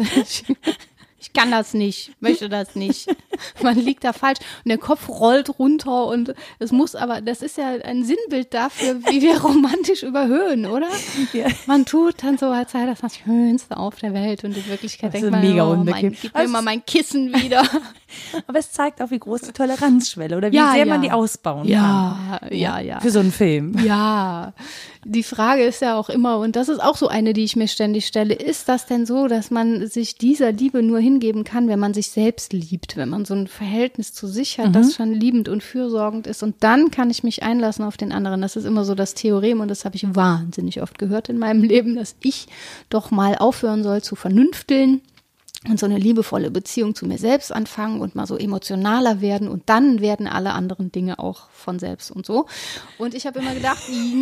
Ich kann das nicht, möchte das nicht. Man liegt da falsch und der Kopf rollt runter und es muss aber, das ist ja ein Sinnbild dafür, wie wir romantisch überhöhen, oder? Ja. Man tut dann so, als sei das Schönste auf der Welt und in Wirklichkeit denkt man, gib mir mal mein Kissen wieder. Aber es zeigt auch, wie groß die Toleranzschwelle oder wie sehr man die ausbauen kann. Ja. Für so einen Film. Ja, die Frage ist ja auch immer, und das ist auch so eine, die ich mir ständig stelle, ist das denn so, dass man sich dieser Liebe nur hingeben kann, wenn man sich selbst liebt, wenn man so ein Verhältnis zu sich hat, das schon liebend und fürsorgend ist und dann kann ich mich einlassen auf den anderen. Das ist immer so das Theorem und das habe ich wahnsinnig oft gehört in meinem Leben, dass ich doch mal aufhören soll zu vernünfteln und so eine liebevolle Beziehung zu mir selbst anfangen und mal so emotionaler werden und dann werden alle anderen Dinge auch von selbst und so. Und ich habe immer gedacht,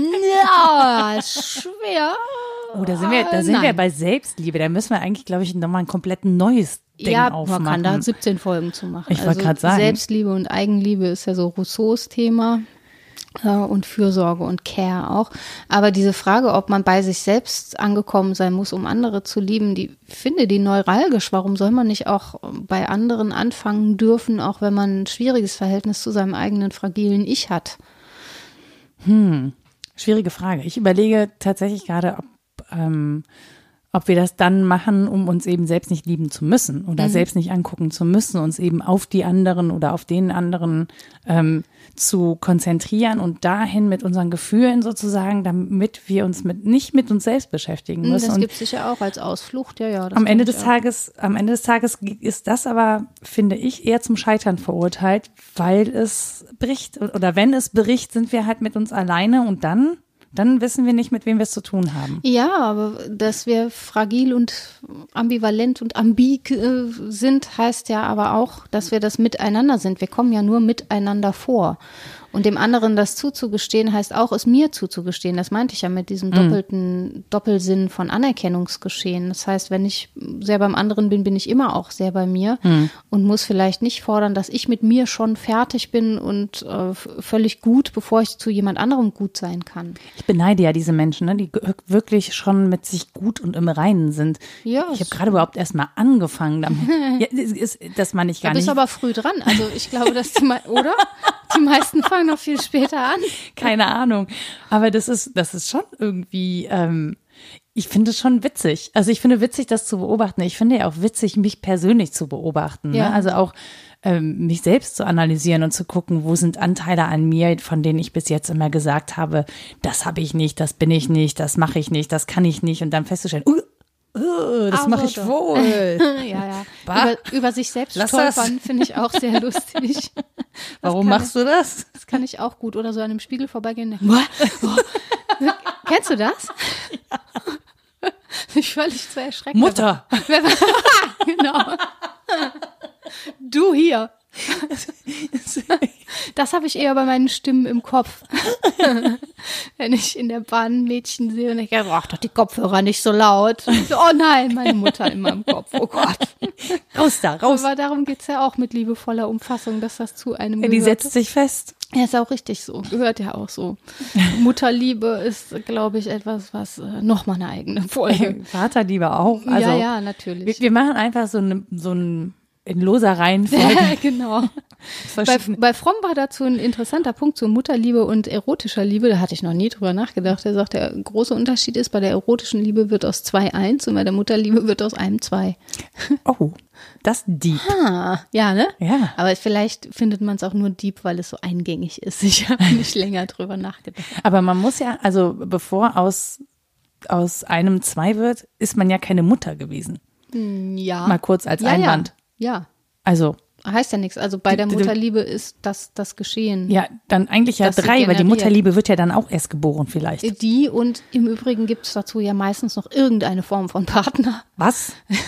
ja, ist schwer. Oh, da sind wir bei Selbstliebe. Da müssen wir eigentlich, glaube ich, nochmal ein komplett neues Ding aufmachen. Man kann da 17 Folgen zu machen. Ich wollte gerade sagen. Selbstliebe und Eigenliebe ist ja so Rousseaus Thema. Und Fürsorge und Care auch. Aber diese Frage, ob man bei sich selbst angekommen sein muss, um andere zu lieben, die finde die neuralgisch. Warum soll man nicht auch bei anderen anfangen dürfen, auch wenn man ein schwieriges Verhältnis zu seinem eigenen fragilen Ich hat? Schwierige Frage. Ich überlege tatsächlich gerade, ob wir das dann machen, um uns eben selbst nicht lieben zu müssen oder selbst nicht angucken zu müssen, uns eben auf die anderen oder auf den anderen zu konzentrieren und dahin mit unseren Gefühlen sozusagen, damit wir uns nicht mit uns selbst beschäftigen müssen. Das gibt es sicher auch als Ausflucht, ja. Am Ende des Tages ist das aber, finde ich, eher zum Scheitern verurteilt, weil es bricht oder wenn es bricht, sind wir halt mit uns alleine und dann Dann wissen wir nicht, mit wem wir es zu tun haben. Ja, aber dass wir fragil und ambivalent und ambig sind, heißt ja aber auch, dass wir das miteinander sind. Wir kommen ja nur miteinander vor. Und dem anderen das zuzugestehen, heißt auch, es mir zuzugestehen. Das meinte ich ja mit diesem Doppelsinn von Anerkennungsgeschehen. Das heißt, wenn ich sehr beim anderen bin, bin ich immer auch sehr bei mir und muss vielleicht nicht fordern, dass ich mit mir schon fertig bin und völlig gut, bevor ich zu jemand anderem gut sein kann. Ich beneide ja diese Menschen, ne, die wirklich schon mit sich gut und im Reinen sind. Ja, ich habe gerade überhaupt erst mal angefangen damit. Ja, das meine ich gar nicht. Du bist aber früh dran. Also ich glaube, dass oder? Die meisten fangen noch viel später an. Keine Ahnung. Aber das ist schon irgendwie, ich finde es schon witzig. Also ich finde witzig, das zu beobachten. Ich finde ja auch witzig, mich persönlich zu beobachten. Ja. Ne? Also auch mich selbst zu analysieren und zu gucken, wo sind Anteile an mir, von denen ich bis jetzt immer gesagt habe, das habe ich nicht, das bin ich nicht, das mache ich nicht, das kann ich nicht. Und dann festzustellen, das mache ich wohl. Ja. Über sich selbst stolpern finde ich auch sehr lustig. Warum machst du das? Das kann ich auch gut. Oder so an einem Spiegel vorbeigehen. Kennst du das? Ja. Mich völlig zu erschrecken. Mutter. Genau. Du hier. Das habe ich eher bei meinen Stimmen im Kopf. Wenn ich in der Bahn Mädchen sehe und ich denke, ach doch die Kopfhörer nicht so laut. So, oh nein, meine Mutter in meinem Kopf. Oh Gott. Raus da, raus. Aber darum geht's ja auch mit liebevoller Umfassung, dass das zu einem gehört. Die setzt sich fest. Ja, ist auch richtig so. Gehört ja auch so. Mutterliebe ist, glaube ich, etwas, was nochmal eine eigene Folge. Vaterliebe auch. Also, ja, natürlich. Wir machen einfach so ein in loser Reihenfolge. Ja, genau. Bei Fromm war dazu ein interessanter Punkt zu Mutterliebe und erotischer Liebe. Da hatte ich noch nie drüber nachgedacht. Er sagt, der große Unterschied ist, bei der erotischen Liebe wird aus 2 1 und bei der Mutterliebe wird aus einem 2. Oh, das deep. Ja, ne? Ja. Aber vielleicht findet man es auch nur deep, weil es so eingängig ist. Ich habe nicht länger drüber nachgedacht. Aber man muss ja, also bevor aus einem 2 wird, ist man ja keine Mutter gewesen. Ja. Mal kurz als Einwand. Ja. Also. Heißt ja nichts. Also bei der Mutterliebe ist das Geschehen. Ja, dann eigentlich ja 3, weil die Mutterliebe wird ja dann auch erst geboren vielleicht. Die und im Übrigen gibt es dazu ja meistens noch irgendeine Form von Partner. Was?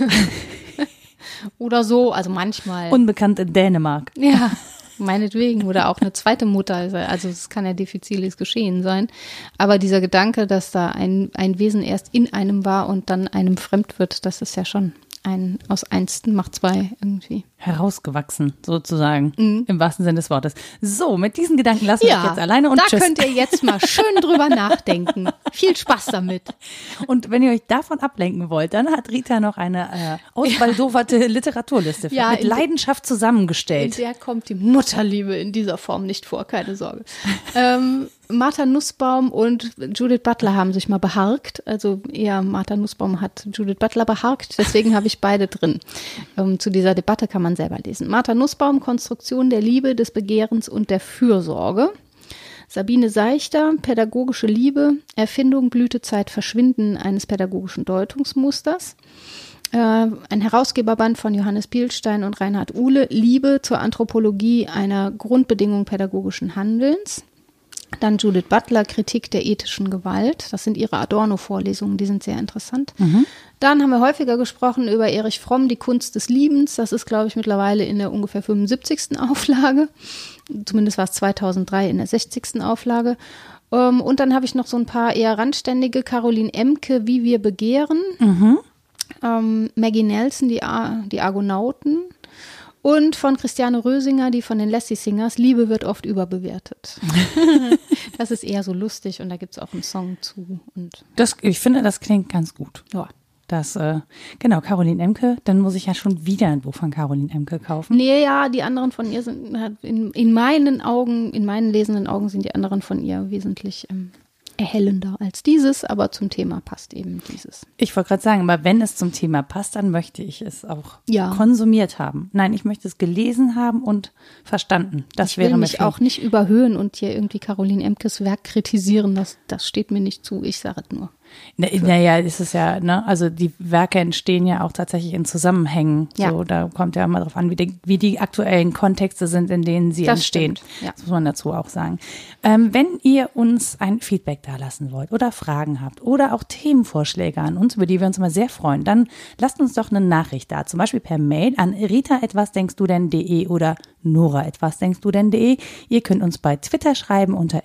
Oder so, also manchmal. Unbekannt in Dänemark. Ja, meinetwegen. Oder auch eine zweite Mutter. Also es kann ja diffiziles Geschehen sein. Aber dieser Gedanke, dass da ein Wesen erst in einem war und dann einem fremd wird, das ist ja schon aus 1 macht 2 irgendwie. Herausgewachsen, sozusagen, im wahrsten Sinne des Wortes. So, mit diesen Gedanken lassen wir euch jetzt alleine und tschüss. Da könnt ihr jetzt mal schön drüber nachdenken. Viel Spaß damit. Und wenn ihr euch davon ablenken wollt, dann hat Rita noch eine ausbaldowerte Literaturliste mit Leidenschaft zusammengestellt. In der kommt die Mutterliebe in dieser Form nicht vor, keine Sorge. Martha Nussbaum und Judith Butler haben sich mal beharkt. Also eher Martha Nussbaum hat Judith Butler beharkt. Deswegen habe ich beide drin. Zu dieser Debatte kann man selber lesen. Martha Nussbaum, Konstruktion der Liebe, des Begehrens und der Fürsorge. Sabine Seichter, pädagogische Liebe, Erfindung, Blütezeit, Verschwinden eines pädagogischen Deutungsmusters. Ein Herausgeberband von Johannes Bielstein und Reinhard Uhle, Liebe zur Anthropologie einer Grundbedingung pädagogischen Handelns. Dann Judith Butler, Kritik der ethischen Gewalt. Das sind ihre Adorno-Vorlesungen, die sind sehr interessant. Dann haben wir häufiger gesprochen über Erich Fromm, die Kunst des Liebens. Das ist, glaube ich, mittlerweile in der ungefähr 75. Auflage. Zumindest war es 2003 in der 60. Auflage. Und dann habe ich noch so ein paar eher randständige. Caroline Emke, Wie wir begehren. Maggie Nelson, die Argonauten. Und von Christiane Rösinger, die von den Lassie Singers, Liebe wird oft überbewertet. Das ist eher so lustig und da gibt es auch einen Song zu. Ich finde, das klingt ganz gut. Ja. Genau, Caroline Emke, dann muss ich ja schon wieder ein Buch von Caroline Emke kaufen. Nee, ja, die anderen von ihr sind in meinen Augen, in meinen lesenden Augen sind die anderen von ihr wesentlich erhellender als dieses, aber zum Thema passt eben dieses. Ich wollte gerade sagen, aber wenn es zum Thema passt, dann möchte ich es auch konsumiert haben. Nein, ich möchte es gelesen haben und verstanden. Das wäre mir Ich will mich auch nicht überhöhen und hier irgendwie Caroline Emkes Werk kritisieren, das steht mir nicht zu, ich sage es nur. Naja, ist es ja, ne? Also die Werke entstehen ja auch tatsächlich in Zusammenhängen. Ja. So, da kommt ja immer drauf an, wie die aktuellen Kontexte sind, in denen sie entstehen. Ja. Das muss man dazu auch sagen. Wenn ihr uns ein Feedback da lassen wollt oder Fragen habt oder auch Themenvorschläge an uns, über die wir uns immer sehr freuen, dann lasst uns doch eine Nachricht da. Zum Beispiel per Mail an rita@wasdenkstudenn.de oder nora@wasdenkstudenn.de. Ihr könnt uns bei Twitter schreiben unter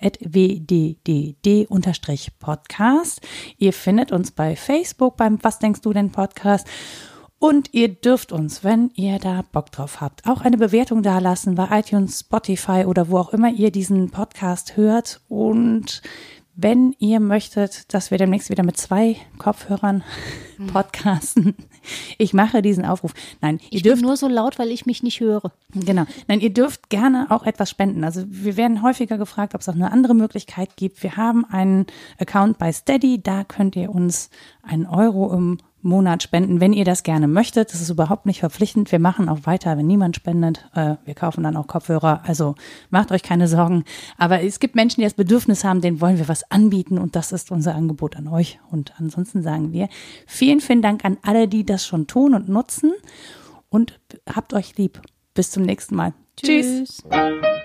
@wddd_podcast. Ihr findet uns bei Facebook beim Was denkst du denn Podcast. Und ihr dürft uns, wenn ihr da Bock drauf habt, auch eine Bewertung dalassen bei iTunes, Spotify oder wo auch immer ihr diesen Podcast hört. Und wenn ihr möchtet, dass wir demnächst wieder mit 2 Kopfhörern podcasten, ich mache diesen Aufruf. Nein, ich bin nur so laut, weil ich mich nicht höre. Genau. Nein, ihr dürft gerne auch etwas spenden. Also wir werden häufiger gefragt, ob es auch eine andere Möglichkeit gibt. Wir haben einen Account bei Steady, da könnt ihr uns 1 Euro im Monat spenden, wenn ihr das gerne möchtet. Das ist überhaupt nicht verpflichtend. Wir machen auch weiter, wenn niemand spendet. Wir kaufen dann auch Kopfhörer. Also macht euch keine Sorgen. Aber es gibt Menschen, die das Bedürfnis haben, denen wollen wir was anbieten und das ist unser Angebot an euch. Und ansonsten sagen wir vielen, vielen Dank an alle, die das schon tun und nutzen und habt euch lieb. Bis zum nächsten Mal. Tschüss.